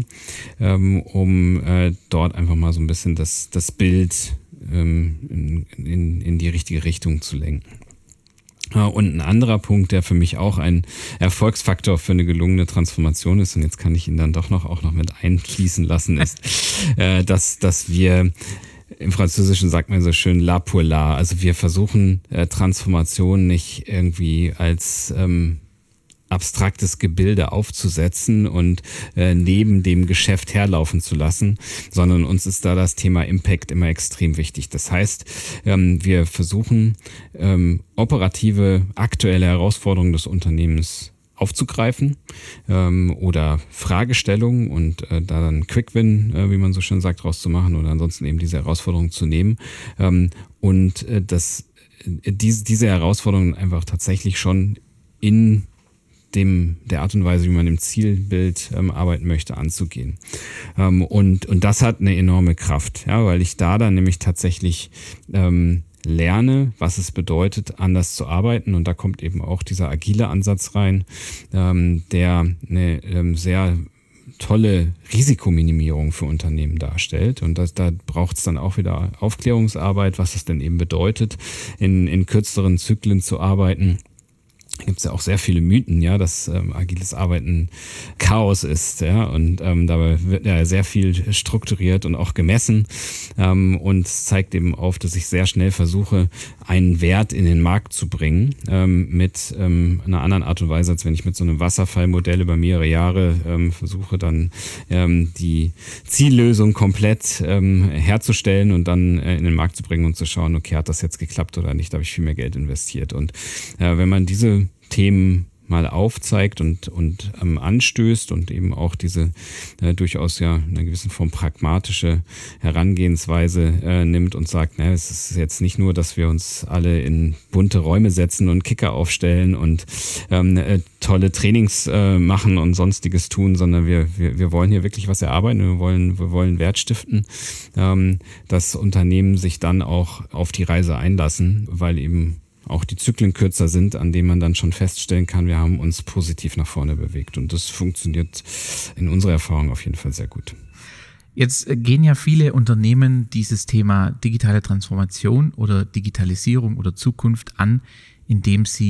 um dort einfach mal so ein bisschen das Bild in die richtige Richtung zu lenken. Und ein anderer Punkt, der für mich auch ein Erfolgsfaktor für eine gelungene Transformation ist, und jetzt kann ich ihn dann doch auch noch mit einfließen lassen, ist, dass wir, im Französischen sagt man so schön la pour la, also wir versuchen Transformation nicht irgendwie als abstraktes Gebilde aufzusetzen und neben dem Geschäft herlaufen zu lassen, sondern uns ist da das Thema Impact immer extrem wichtig. Das heißt, wir versuchen operative, aktuelle Herausforderungen des Unternehmens aufzugreifen oder Fragestellungen und da dann Quick-Win, wie man so schön sagt, rauszumachen oder ansonsten eben diese Herausforderungen zu nehmen und diese Herausforderungen einfach tatsächlich schon in der Art und Weise, wie man im Zielbild arbeiten möchte, anzugehen. Und das hat eine enorme Kraft, ja, weil ich da dann nämlich tatsächlich lerne, was es bedeutet, anders zu arbeiten. Und da kommt eben auch dieser agile Ansatz rein, der eine sehr tolle Risikominimierung für Unternehmen darstellt. Und da braucht es dann auch wieder Aufklärungsarbeit, was es denn eben bedeutet, in kürzeren Zyklen zu arbeiten. Da gibt es ja auch sehr viele Mythen, ja, dass agiles Arbeiten Chaos ist, ja, und dabei wird ja sehr viel strukturiert und auch gemessen, und es zeigt eben auf, dass ich sehr schnell versuche, einen Wert in den Markt zu bringen, mit einer anderen Art und Weise, als wenn ich mit so einem Wasserfallmodell über mehrere Jahre versuche, dann die Ziellösung komplett herzustellen und dann in den Markt zu bringen und zu schauen, okay, hat das jetzt geklappt oder nicht, da habe ich viel mehr Geld investiert. Und wenn man diese Themen mal aufzeigt und anstößt und eben auch diese durchaus ja in einer gewissen Form pragmatische Herangehensweise nimmt und sagt, es ist jetzt nicht nur, dass wir uns alle in bunte Räume setzen und Kicker aufstellen und tolle Trainings machen und sonstiges tun, sondern wir wollen hier wirklich was erarbeiten, wir wollen Wert stiften, dass Unternehmen sich dann auch auf die Reise einlassen, weil eben auch die Zyklen kürzer sind, an denen man dann schon feststellen kann, wir haben uns positiv nach vorne bewegt. Und das funktioniert in unserer Erfahrung auf jeden Fall sehr gut. Jetzt gehen ja viele Unternehmen dieses Thema digitale Transformation oder Digitalisierung oder Zukunft an, indem sie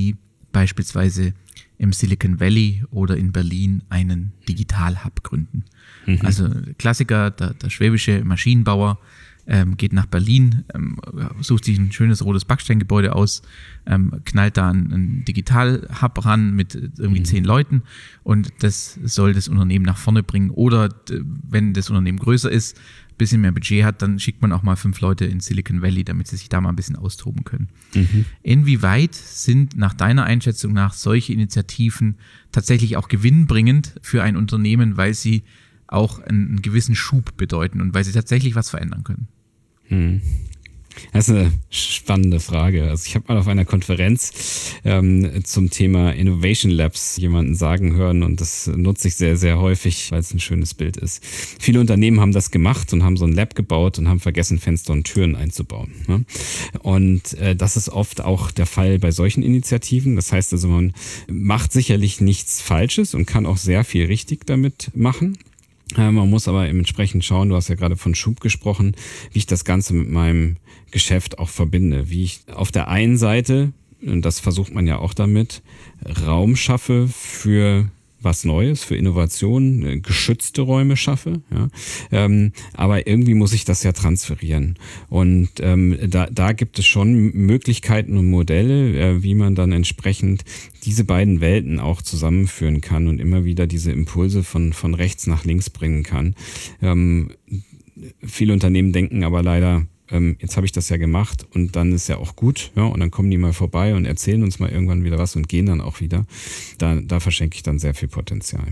beispielsweise im Silicon Valley oder in Berlin einen Digital-Hub gründen. Also Klassiker, der schwäbische Maschinenbauer geht nach Berlin, sucht sich ein schönes rotes Backsteingebäude aus, knallt da einen Digital-Hub ran mit irgendwie 10 Leuten und das soll das Unternehmen nach vorne bringen. Oder wenn das Unternehmen größer ist, ein bisschen mehr Budget hat, dann schickt man auch mal 5 Leute in Silicon Valley, damit sie sich da mal ein bisschen austoben können. Inwieweit sind nach deiner Einschätzung nach solche Initiativen tatsächlich auch gewinnbringend für ein Unternehmen, weil sie auch einen gewissen Schub bedeuten und weil sie tatsächlich was verändern können? Das ist eine spannende Frage. Also ich habe mal auf einer Konferenz zum Thema Innovation Labs jemanden sagen hören und das nutze ich sehr, sehr häufig, weil es ein schönes Bild ist. Viele Unternehmen haben das gemacht und haben so ein Lab gebaut und haben vergessen, Fenster und Türen einzubauen. Ne? Und das ist oft auch der Fall bei solchen Initiativen. Das heißt also, man macht sicherlich nichts Falsches und kann auch sehr viel richtig damit machen. Man muss aber entsprechend schauen, du hast ja gerade von Schub gesprochen, wie ich das Ganze mit meinem Geschäft auch verbinde. Wie ich auf der einen Seite, und das versucht man ja auch damit, Raum schaffe für was Neues, für Innovationen, geschützte Räume schaffe. Ja. Aber irgendwie muss ich das ja transferieren. Und da gibt es schon Möglichkeiten und Modelle, wie man dann entsprechend diese beiden Welten auch zusammenführen kann und immer wieder diese Impulse von rechts nach links bringen kann. Viele Unternehmen denken aber leider, jetzt habe ich das ja gemacht und dann ist ja auch gut, ja, und dann kommen die mal vorbei und erzählen uns mal irgendwann wieder was und gehen dann auch wieder. Da verschenke ich dann sehr viel Potenzial.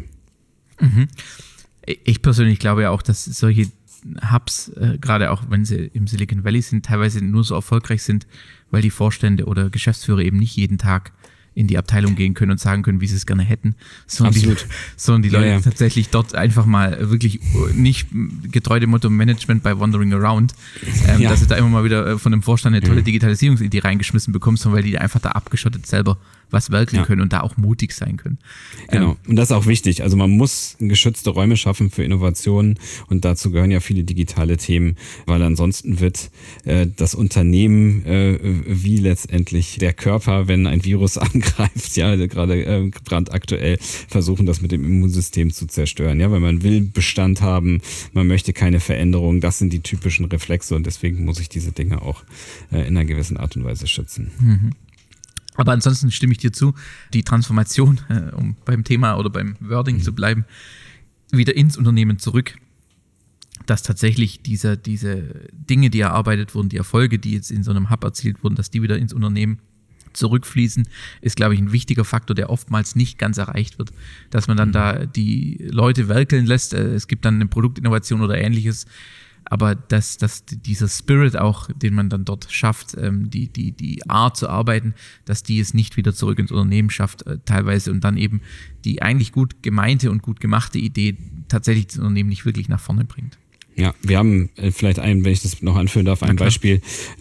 Ich persönlich glaube ja auch, dass solche Hubs, gerade auch wenn sie im Silicon Valley sind, teilweise nur so erfolgreich sind, weil die Vorstände oder Geschäftsführer eben nicht jeden Tag in die Abteilung gehen können und sagen können, wie sie es gerne hätten, sondern die Leute tatsächlich dort einfach mal wirklich nicht getreu dem Motto Management by Wandering Around, dass sie da immer mal wieder von dem Vorstand eine tolle Digitalisierungsidee reingeschmissen bekommen, sondern weil die einfach da abgeschottet selber was werkeln können und da auch mutig sein können. Genau, und das ist auch wichtig. Also man muss geschützte Räume schaffen für Innovationen und dazu gehören ja viele digitale Themen, weil ansonsten wird das Unternehmen wie letztendlich der Körper, wenn ein Virus angreift, ja, gerade brandaktuell versuchen, das mit dem Immunsystem zu zerstören, ja, weil man will Bestand haben, man möchte keine Veränderung, das sind die typischen Reflexe und deswegen muss ich diese Dinge auch in einer gewissen Art und Weise schützen. Aber ansonsten stimme ich dir zu, die Transformation, um beim Thema oder beim Wording zu bleiben, wieder ins Unternehmen zurück, dass tatsächlich diese Dinge, die erarbeitet wurden, die Erfolge, die jetzt in so einem Hub erzielt wurden, dass die wieder ins Unternehmen zurückfließen, ist, glaube ich, ein wichtiger Faktor, der oftmals nicht ganz erreicht wird. Dass man dann da die Leute werkeln lässt, es gibt dann eine Produktinnovation oder Ähnliches, aber dass dieser Spirit auch, den man dann dort schafft, die Art zu arbeiten, dass die es nicht wieder zurück ins Unternehmen schafft, teilweise, und dann eben die eigentlich gut gemeinte und gut gemachte Idee tatsächlich das Unternehmen nicht wirklich nach vorne bringt. Ja, wir haben vielleicht wenn ich das noch anführen darf, ein Beispiel,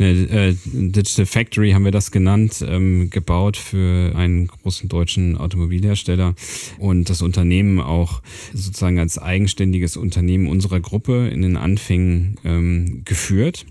Digital Factory haben wir das genannt, gebaut für einen großen deutschen Automobilhersteller und das Unternehmen auch sozusagen als eigenständiges Unternehmen unserer Gruppe in den Anfängen geführt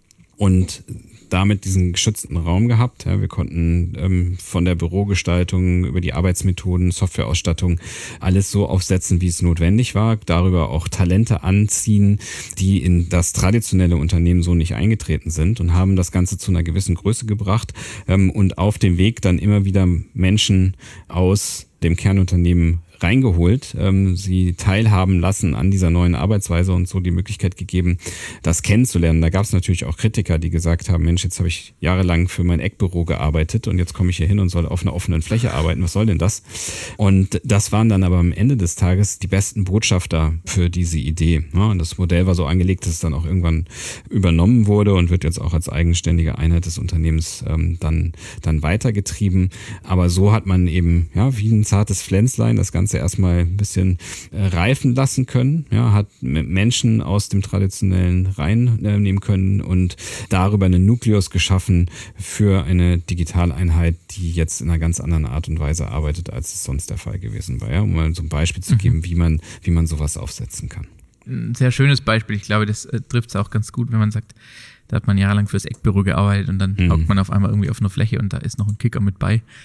und damit diesen geschützten Raum gehabt. Ja, wir konnten von der Bürogestaltung über die Arbeitsmethoden, Softwareausstattung alles so aufsetzen, wie es notwendig war. Darüber auch Talente anziehen, die in das traditionelle Unternehmen so nicht eingetreten sind und haben das Ganze zu einer gewissen Größe gebracht und auf dem Weg dann immer wieder Menschen aus dem Kernunternehmen reingeholt, sie teilhaben lassen an dieser neuen Arbeitsweise und so die Möglichkeit gegeben, das kennenzulernen. Da gab es natürlich auch Kritiker, die gesagt haben, Mensch, jetzt habe ich jahrelang für mein Eckbüro gearbeitet und jetzt komme ich hier hin und soll auf einer offenen Fläche arbeiten. Was soll denn das? Und das waren dann aber am Ende des Tages die besten Botschafter für diese Idee. Ja, und das Modell war so angelegt, dass es dann auch irgendwann übernommen wurde und wird jetzt auch als eigenständige Einheit des Unternehmens dann weitergetrieben. Aber so hat man eben, ja, wie ein zartes Pflänzlein das Ganze erstmal ein bisschen reifen lassen können, ja, hat Menschen aus dem Traditionellen reinnehmen können und darüber einen Nukleus geschaffen für eine Digitaleinheit, die jetzt in einer ganz anderen Art und Weise arbeitet, als es sonst der Fall gewesen war, ja, um mal so ein Beispiel zu geben, wie man sowas aufsetzen kann. Ein sehr schönes Beispiel, ich glaube, das trifft es auch ganz gut, wenn man sagt, da hat man jahrelang fürs Eckbüro gearbeitet und dann hockt man auf einmal irgendwie auf einer Fläche und da ist noch ein Kicker mit bei.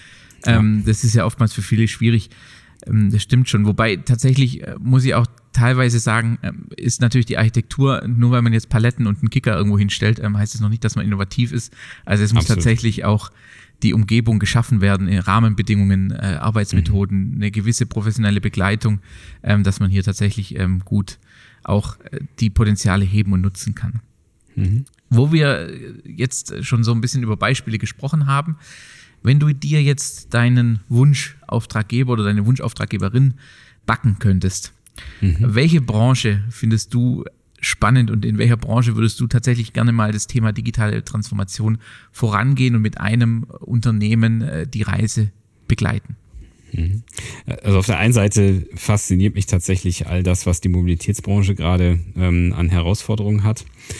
Das ist ja oftmals für viele schwierig. Das stimmt schon. Wobei tatsächlich muss ich auch teilweise sagen, ist natürlich die Architektur, nur weil man jetzt Paletten und einen Kicker irgendwo hinstellt, heißt es noch nicht, dass man innovativ ist. Also es muss tatsächlich auch die Umgebung geschaffen werden, Rahmenbedingungen, Arbeitsmethoden, eine gewisse professionelle Begleitung, dass man hier tatsächlich gut auch die Potenziale heben und nutzen kann. Wo wir jetzt schon so ein bisschen über Beispiele gesprochen haben, wenn du dir jetzt deinen Wunschauftraggeber oder deine Wunschauftraggeberin backen könntest, welche Branche findest du spannend und in welcher Branche würdest du tatsächlich gerne mal das Thema digitale Transformation vorangehen und mit einem Unternehmen die Reise begleiten? Also auf der einen Seite fasziniert mich tatsächlich all das, was die Mobilitätsbranche gerade an Herausforderungen hat.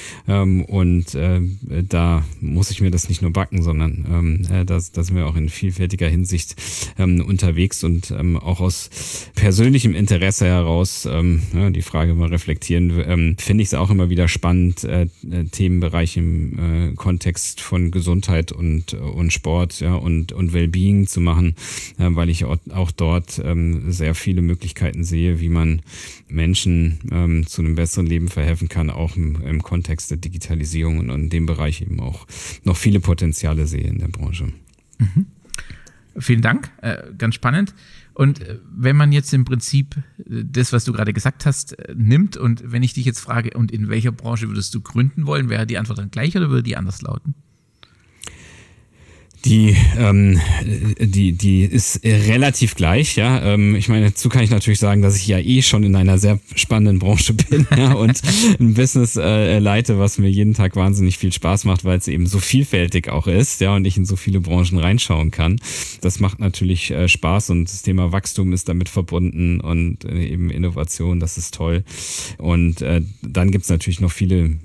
Da muss ich mir das nicht nur backen, sondern da sind wir auch in vielfältiger Hinsicht unterwegs und auch aus persönlichem Interesse heraus, die Frage mal reflektieren, finde ich es auch immer wieder spannend, Themenbereiche im Kontext von Gesundheit und Sport und Wellbeing zu machen, weil ich auch dort sehr viele Möglichkeiten sehe, wie man Menschen zu einem besseren Leben verhelfen kann, auch im Kontext der Digitalisierung und in dem Bereich eben auch noch viele Potenziale sehe in der Branche. Vielen Dank, ganz spannend. Und wenn man jetzt im Prinzip das, was du gerade gesagt hast, nimmt und wenn ich dich jetzt frage, und in welcher Branche würdest du gründen wollen, wäre die Antwort dann gleich oder würde die anders lauten? Die ist relativ gleich, ja. Ich meine, dazu kann ich natürlich sagen, dass ich ja schon in einer sehr spannenden Branche bin, ja, und ein Business leite, was mir jeden Tag wahnsinnig viel Spaß macht, weil es eben so vielfältig auch ist, ja, und ich in so viele Branchen reinschauen kann. Das macht natürlich Spaß und das Thema Wachstum ist damit verbunden und eben Innovation, das ist toll. Und dann gibt's natürlich noch viele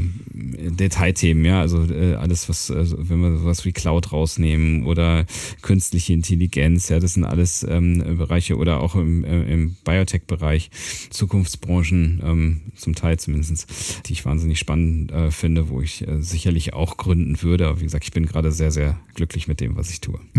Detailthemen, ja, also alles, was, wenn wir sowas wie Cloud rausnehmen oder künstliche Intelligenz, ja, das sind alles Bereiche oder auch im Biotech-Bereich, Zukunftsbranchen, zum Teil zumindest, die ich wahnsinnig spannend finde, wo ich sicherlich auch gründen würde. Aber wie gesagt, ich bin gerade sehr, sehr glücklich mit dem, was ich tue.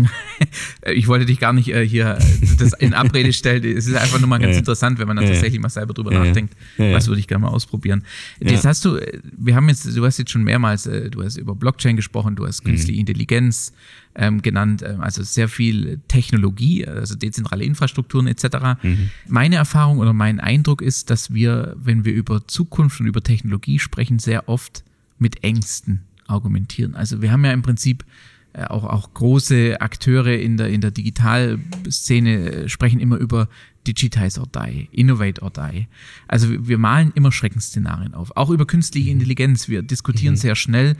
Ich wollte dich gar nicht hier das in Abrede stellen. Es ist einfach nur mal ganz interessant, wenn man dann tatsächlich mal selber drüber nachdenkt. Was würde ich gerne mal ausprobieren. Jetzt du hast jetzt schon mehrmals, du hast über Blockchain gesprochen, du hast künstliche Intelligenz genannt, also sehr viel Technologie, also dezentrale Infrastrukturen etc. Meine Erfahrung oder mein Eindruck ist, dass wir, wenn wir über Zukunft und über Technologie sprechen, sehr oft mit Ängsten argumentieren. Also wir haben ja im Prinzip auch große Akteure in der Digitalszene sprechen immer über Digitize or die, Innovate or die. Also wir malen immer Schreckensszenarien auf. Auch über künstliche Intelligenz. Wir diskutieren sehr schnell,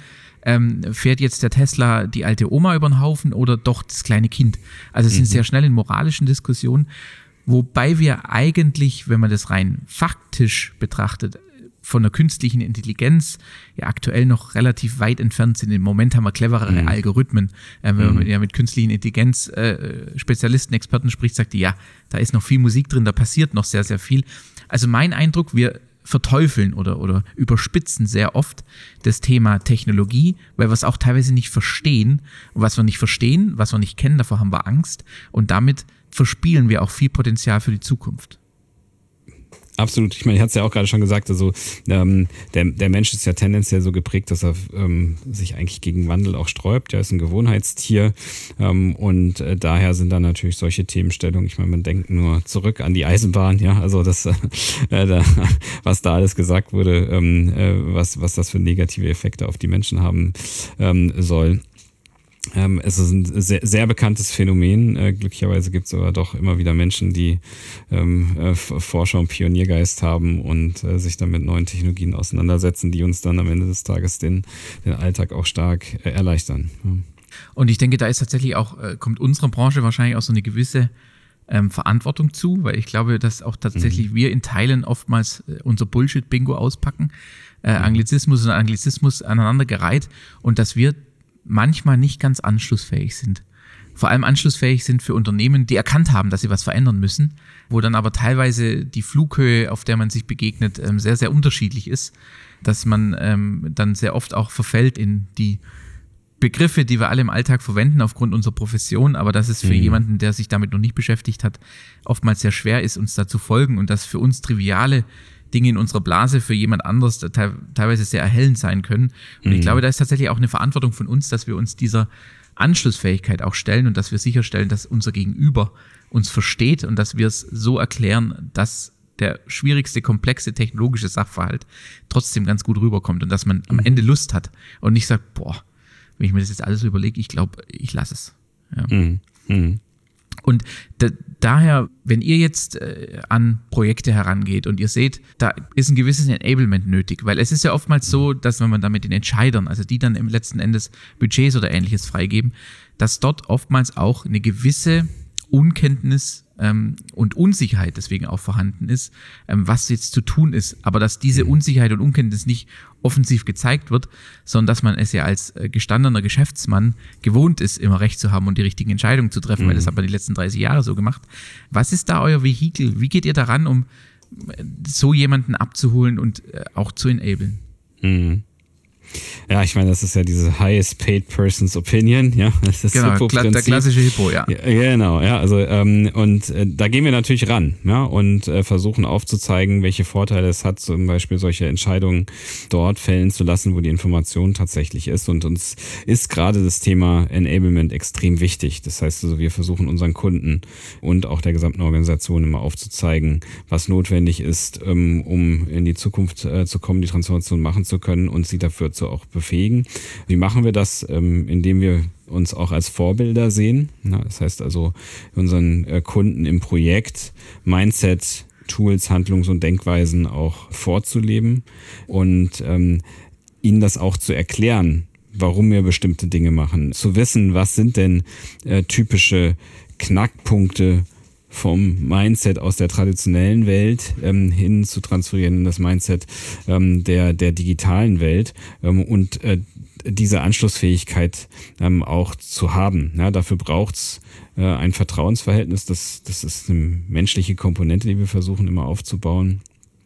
fährt jetzt der Tesla die alte Oma über den Haufen oder doch das kleine Kind? Also es sind sehr schnell in moralischen Diskussionen, wobei wir eigentlich, wenn man das rein faktisch betrachtet, von der künstlichen Intelligenz ja aktuell noch relativ weit entfernt sind. Im Moment haben wir cleverere Algorithmen. Wenn man ja mit künstlichen Intelligenz Spezialisten, Experten spricht, sagt die, ja, da ist noch viel Musik drin, da passiert noch sehr, sehr viel. Also mein Eindruck, wir verteufeln oder überspitzen sehr oft das Thema Technologie, weil wir es auch teilweise nicht verstehen. Und was wir nicht verstehen, was wir nicht kennen, davor haben wir Angst. Und damit verspielen wir auch viel Potenzial für die Zukunft. Absolut. Ich meine, ich hatte es ja auch gerade schon gesagt, also der Mensch ist ja tendenziell so geprägt, dass er sich eigentlich gegen Wandel auch sträubt. Er ist ein Gewohnheitstier und daher sind dann natürlich solche Themenstellungen. Ich meine, man denkt nur zurück an die Eisenbahn, ja, also das, was da alles gesagt wurde, was das für negative Effekte auf die Menschen haben soll. Es ist ein sehr, sehr bekanntes Phänomen. Glücklicherweise gibt es aber doch immer wieder Menschen, die Forscher- und Pioniergeist haben und sich dann mit neuen Technologien auseinandersetzen, die uns dann am Ende des Tages den Alltag auch stark erleichtern. Ja. Und ich denke, da ist tatsächlich auch, kommt unserer Branche wahrscheinlich auch so eine gewisse Verantwortung zu, weil ich glaube, dass auch tatsächlich wir in Teilen oftmals unser Bullshit-Bingo auspacken, Anglizismus und Anglizismus aneinandergereiht und dass wir manchmal nicht ganz anschlussfähig sind. Vor allem anschlussfähig sind für Unternehmen, die erkannt haben, dass sie was verändern müssen, wo dann aber teilweise die Flughöhe, auf der man sich begegnet, sehr, sehr unterschiedlich ist, dass man dann sehr oft auch verfällt in die Begriffe, die wir alle im Alltag verwenden aufgrund unserer Profession, aber dass es für jemanden, der sich damit noch nicht beschäftigt hat, oftmals sehr schwer ist, uns da zu folgen und dass für uns triviale Dinge in unserer Blase für jemand anderes teilweise sehr erhellend sein können. Und ich glaube, da ist tatsächlich auch eine Verantwortung von uns, dass wir uns dieser Anschlussfähigkeit auch stellen und dass wir sicherstellen, dass unser Gegenüber uns versteht und dass wir es so erklären, dass der schwierigste, komplexe technologische Sachverhalt trotzdem ganz gut rüberkommt und dass man am Ende Lust hat und nicht sagt, boah, wenn ich mir das jetzt alles überlege, ich glaube, ich lasse es. Ja. Und daher, wenn ihr jetzt an Projekte herangeht und ihr seht, da ist ein gewisses Enablement nötig, weil es ist ja oftmals so, dass wenn man da mit den Entscheidern, also die dann im letzten Endes Budgets oder Ähnliches freigeben, dass dort oftmals auch eine gewisse Unkenntnis und Unsicherheit deswegen auch vorhanden ist, was jetzt zu tun ist. Aber dass diese Unsicherheit und Unkenntnis nicht offensiv gezeigt wird, sondern dass man es ja als gestandener Geschäftsmann gewohnt ist, immer Recht zu haben und die richtigen Entscheidungen zu treffen, weil das hat man die letzten 30 Jahre so gemacht. Was ist da euer Vehikel? Wie geht ihr daran, um so jemanden abzuholen und auch zu enablen? Ja, ich meine, das ist ja diese highest paid person's opinion, ja. Das ist genau, der klassische Hippo, ja. Genau, ja, also da gehen wir natürlich ran, ja, und versuchen aufzuzeigen, welche Vorteile es hat, zum Beispiel solche Entscheidungen dort fällen zu lassen, wo die Information tatsächlich ist. Und uns ist gerade das Thema Enablement extrem wichtig. Das heißt also, wir versuchen unseren Kunden und auch der gesamten Organisation immer aufzuzeigen, was notwendig ist, um in die Zukunft zu kommen, die Transformation machen zu können und sie dafür auch befähigen. Wie machen wir das? Indem wir uns auch als Vorbilder sehen. Das heißt also, unseren Kunden im Projekt Mindset, Tools, Handlungs- und Denkweisen auch vorzuleben und ihnen das auch zu erklären, warum wir bestimmte Dinge machen. Zu wissen, was sind denn typische Knackpunkte vom Mindset aus der traditionellen Welt hin zu transferieren in das Mindset der digitalen Welt und diese Anschlussfähigkeit auch zu haben. Ja, dafür braucht's ein Vertrauensverhältnis. Das ist eine menschliche Komponente, die wir versuchen immer aufzubauen.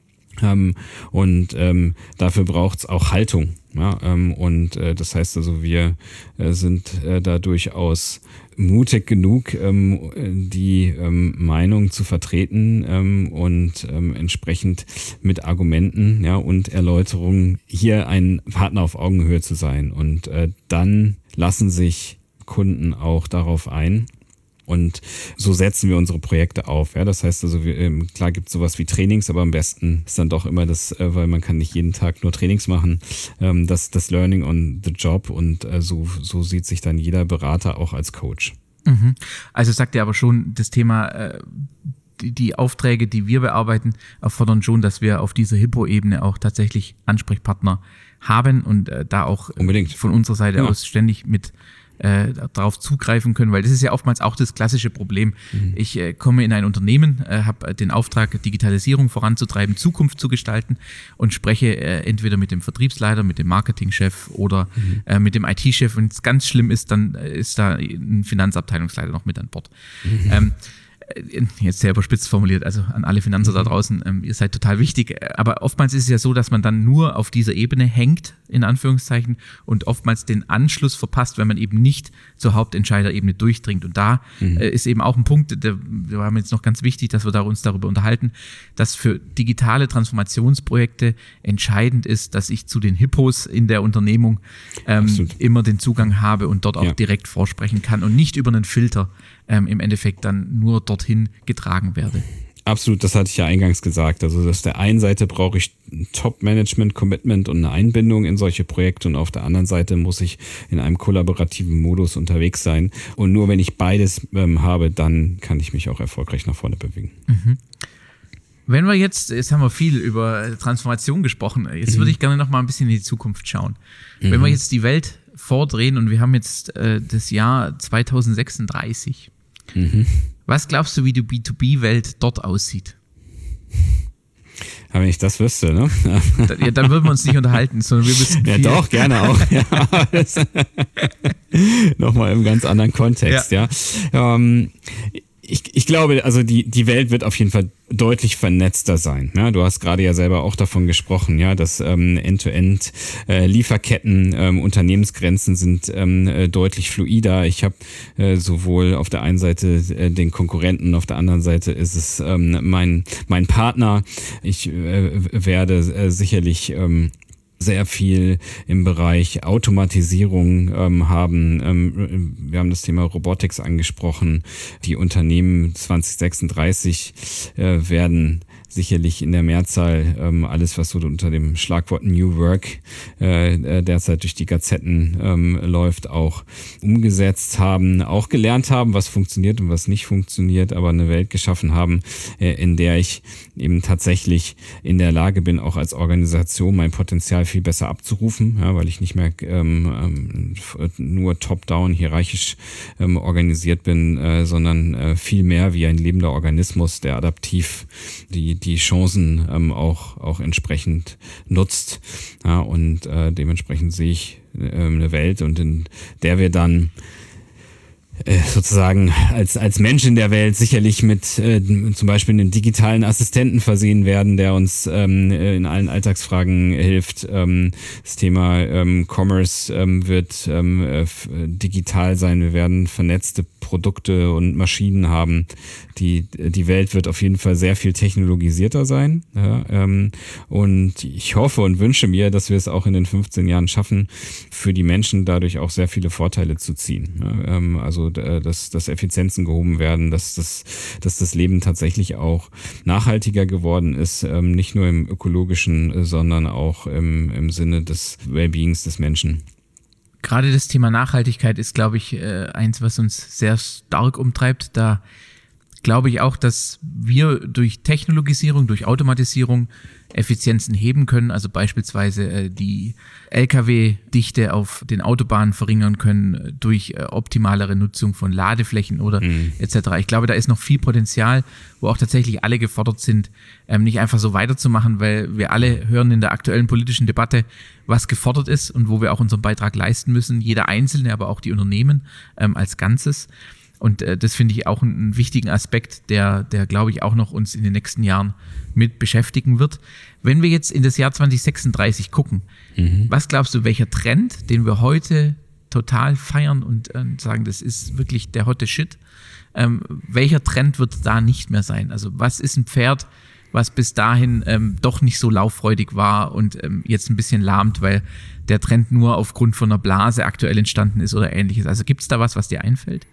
Und dafür braucht's auch Haltung. Ja, und das heißt also, wir sind da durchaus mutig genug, die Meinung zu vertreten und entsprechend mit Argumenten, ja, und Erläuterungen hier ein Partner auf Augenhöhe zu sein. Und dann lassen sich Kunden auch darauf ein. Und so setzen wir unsere Projekte auf. Ja, das heißt also, klar gibt es sowas wie Trainings, aber am besten ist dann doch immer das, weil man kann nicht jeden Tag nur Trainings machen, das Learning on the Job und so sieht sich dann jeder Berater auch als Coach. Also sagt ihr aber schon, das Thema, die Aufträge, die wir bearbeiten, erfordern schon, dass wir auf dieser Hippo-Ebene auch tatsächlich Ansprechpartner haben und da auch unbedingt von unserer Seite aus ständig mit darauf zugreifen können, weil das ist ja oftmals auch das klassische Problem. Ich komme in ein Unternehmen, habe den Auftrag, Digitalisierung voranzutreiben, Zukunft zu gestalten und spreche entweder mit dem Vertriebsleiter, mit dem Marketingchef oder mit dem IT-Chef. Wenn es ganz schlimm ist, dann ist da ein Finanzabteilungsleiter noch mit an Bord. Jetzt sehr überspitzt formuliert, also an alle Finanzer da draußen, ihr seid total wichtig, aber oftmals ist es ja so, dass man dann nur auf dieser Ebene hängt, in Anführungszeichen, und oftmals den Anschluss verpasst, wenn man eben nicht zur Hauptentscheiderebene durchdringt. Und da ist eben auch ein Punkt, der war mir jetzt noch ganz wichtig, dass wir uns darüber unterhalten, dass für digitale Transformationsprojekte entscheidend ist, dass ich zu den Hippos in der Unternehmung immer den Zugang habe und dort auch direkt vorsprechen kann und nicht über einen Filter im Endeffekt dann nur dorthin getragen werde. Absolut, das hatte ich ja eingangs gesagt. Also auf der einen Seite brauche ich Top-Management-Commitment und eine Einbindung in solche Projekte und auf der anderen Seite muss ich in einem kollaborativen Modus unterwegs sein. Und nur wenn ich beides habe, dann kann ich mich auch erfolgreich nach vorne bewegen. Wenn wir jetzt haben wir viel über Transformation gesprochen, jetzt würde ich gerne noch mal ein bisschen in die Zukunft schauen. Wenn wir jetzt die Welt vordrehen und wir haben jetzt das Jahr 2036. Was glaubst du, wie die B2B-Welt dort aussieht? Ja, wenn ich das wüsste, ne? Ja, dann würden wir uns nicht unterhalten, sondern wir müssen ja, doch, gerne auch. Ja. Nochmal im ganz anderen Kontext, ja. Ich glaube, also die Welt wird auf jeden Fall deutlich vernetzter sein. Ja, du hast gerade ja selber auch davon gesprochen, ja, dass End-to-End Lieferketten, Unternehmensgrenzen sind deutlich fluider. Ich habe sowohl auf der einen Seite den Konkurrenten, auf der anderen Seite ist es mein Partner. Ich werde sicherlich sehr viel im Bereich Automatisierung haben. Wir haben das Thema Robotics angesprochen. Die Unternehmen 2036 werden sicherlich in der Mehrzahl alles, was so unter dem Schlagwort New Work derzeit durch die Gazetten läuft, auch umgesetzt haben, auch gelernt haben, was funktioniert und was nicht funktioniert, aber eine Welt geschaffen haben, in der ich eben tatsächlich in der Lage bin, auch als Organisation mein Potenzial viel besser abzurufen, ja, weil ich nicht mehr nur top-down hierarchisch organisiert bin, sondern viel mehr wie ein lebender Organismus, der adaptiv die Chancen auch entsprechend nutzt. Ja, und dementsprechend sehe ich eine Welt, und in der wir dann sozusagen als Mensch in der Welt sicherlich mit zum Beispiel einem digitalen Assistenten versehen werden, der uns in allen Alltagsfragen hilft. Das Thema Commerce wird digital sein. Wir werden vernetzte Produkte und Maschinen haben. Die Welt wird auf jeden Fall sehr viel technologisierter sein. Ja, und ich hoffe und wünsche mir, dass wir es auch in den 15 Jahren schaffen, für die Menschen dadurch auch sehr viele Vorteile zu ziehen. Ja, also dass Effizienzen gehoben werden, dass das Leben tatsächlich auch nachhaltiger geworden ist, nicht nur im ökologischen, sondern auch im Sinne des Wellbeings des Menschen. Gerade das Thema Nachhaltigkeit ist, glaube ich, eins, was uns sehr stark umtreibt. Da glaube ich auch, dass wir durch Technologisierung, durch Automatisierung Effizienzen heben können, also beispielsweise die Lkw-Dichte auf den Autobahnen verringern können durch optimalere Nutzung von Ladeflächen oder etc. Ich glaube, da ist noch viel Potenzial, wo auch tatsächlich alle gefordert sind, nicht einfach so weiterzumachen, weil wir alle hören in der aktuellen politischen Debatte, was gefordert ist und wo wir auch unseren Beitrag leisten müssen, jeder Einzelne, aber auch die Unternehmen als Ganzes. Und das finde ich auch einen wichtigen Aspekt, der glaube ich auch noch uns in den nächsten Jahren mit beschäftigen wird. Wenn wir jetzt in das Jahr 2036 gucken, was glaubst du, welcher Trend, den wir heute total feiern und sagen, das ist wirklich der hotte Shit, welcher Trend wird da nicht mehr sein? Also was ist ein Pferd, was bis dahin doch nicht so lauffreudig war und jetzt ein bisschen lahmt, weil der Trend nur aufgrund von einer Blase aktuell entstanden ist oder ähnliches? Also gibt es da was dir einfällt?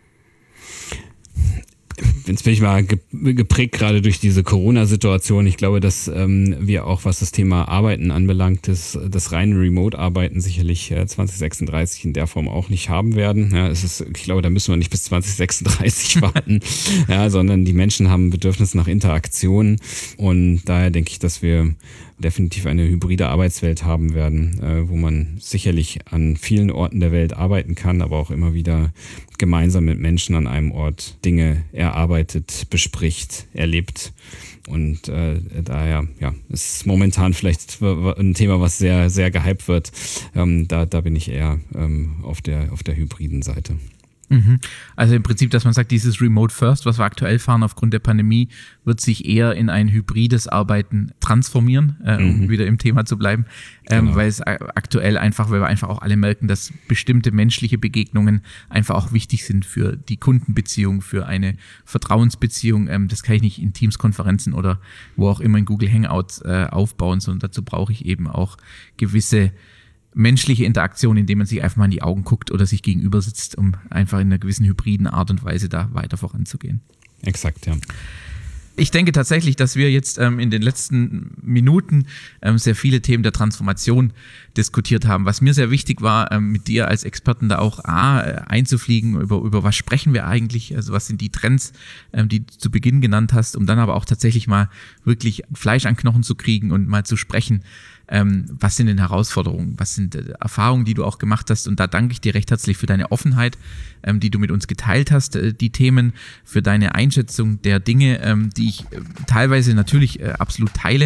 Jetzt bin ich mal geprägt gerade durch diese Corona-Situation. Ich glaube, dass wir auch, was das Thema Arbeiten anbelangt, das reine Remote-Arbeiten sicherlich 2036 in der Form auch nicht haben werden. Ja, ich glaube, da müssen wir nicht bis 2036 warten, ja, sondern die Menschen haben ein Bedürfnis nach Interaktion, und daher denke ich, dass wir definitiv eine hybride Arbeitswelt haben werden, wo man sicherlich an vielen Orten der Welt arbeiten kann, aber auch immer wieder gemeinsam mit Menschen an einem Ort Dinge erarbeitet, bespricht, erlebt. Und daher ist momentan vielleicht ein Thema, was sehr, sehr gehypt wird. Da bin ich eher auf der hybriden Seite. Also im Prinzip, dass man sagt, dieses Remote First, was wir aktuell fahren aufgrund der Pandemie, wird sich eher in ein hybrides Arbeiten transformieren, um wieder im Thema zu bleiben, genau. Weil es aktuell weil wir einfach auch alle merken, dass bestimmte menschliche Begegnungen einfach auch wichtig sind für die Kundenbeziehung, für eine Vertrauensbeziehung. Das kann ich nicht in Teams-Konferenzen oder wo auch immer in Google Hangouts aufbauen, sondern dazu brauche ich eben auch gewisse menschliche Interaktion, indem man sich einfach mal in die Augen guckt oder sich gegenüber sitzt, um einfach in einer gewissen hybriden Art und Weise da weiter voranzugehen. Exakt, ja. Ich denke tatsächlich, dass wir jetzt in den letzten Minuten sehr viele Themen der Transformation diskutiert haben. Was mir sehr wichtig war, mit dir als Experten da auch einzufliegen, über was sprechen wir eigentlich, also was sind die Trends, die du zu Beginn genannt hast, um dann aber auch tatsächlich mal wirklich Fleisch an Knochen zu kriegen und mal zu sprechen, was sind denn Herausforderungen, was sind Erfahrungen, die du auch gemacht hast, und da danke ich dir recht herzlich für deine Offenheit, die du mit uns geteilt hast, die Themen, für deine Einschätzung der Dinge, die ich teilweise natürlich absolut teile,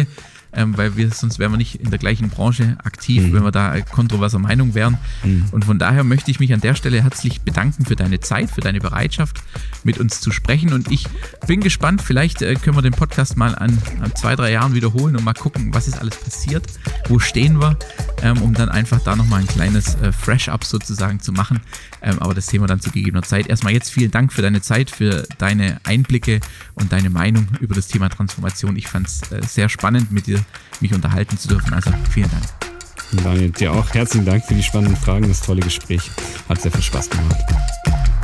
weil sonst wären wir nicht in der gleichen Branche aktiv, wenn wir da kontroverser Meinung wären. Und von daher möchte ich mich an der Stelle herzlich bedanken für deine Zeit, für deine Bereitschaft, mit uns zu sprechen. Und ich bin gespannt, vielleicht können wir den Podcast mal an 2-3 Jahren wiederholen und mal gucken, was ist alles passiert, wo stehen wir, um dann einfach da nochmal ein kleines Fresh-Up sozusagen zu machen. Aber das Thema dann zu gegebener Zeit. Erstmal jetzt vielen Dank für deine Zeit, für deine Einblicke und deine Meinung über das Thema Transformation. Ich fand es sehr spannend, mit dir mich unterhalten zu dürfen. Also vielen Dank. Daniel, dir auch herzlichen Dank für die spannenden Fragen, das tolle Gespräch. Hat sehr viel Spaß gemacht.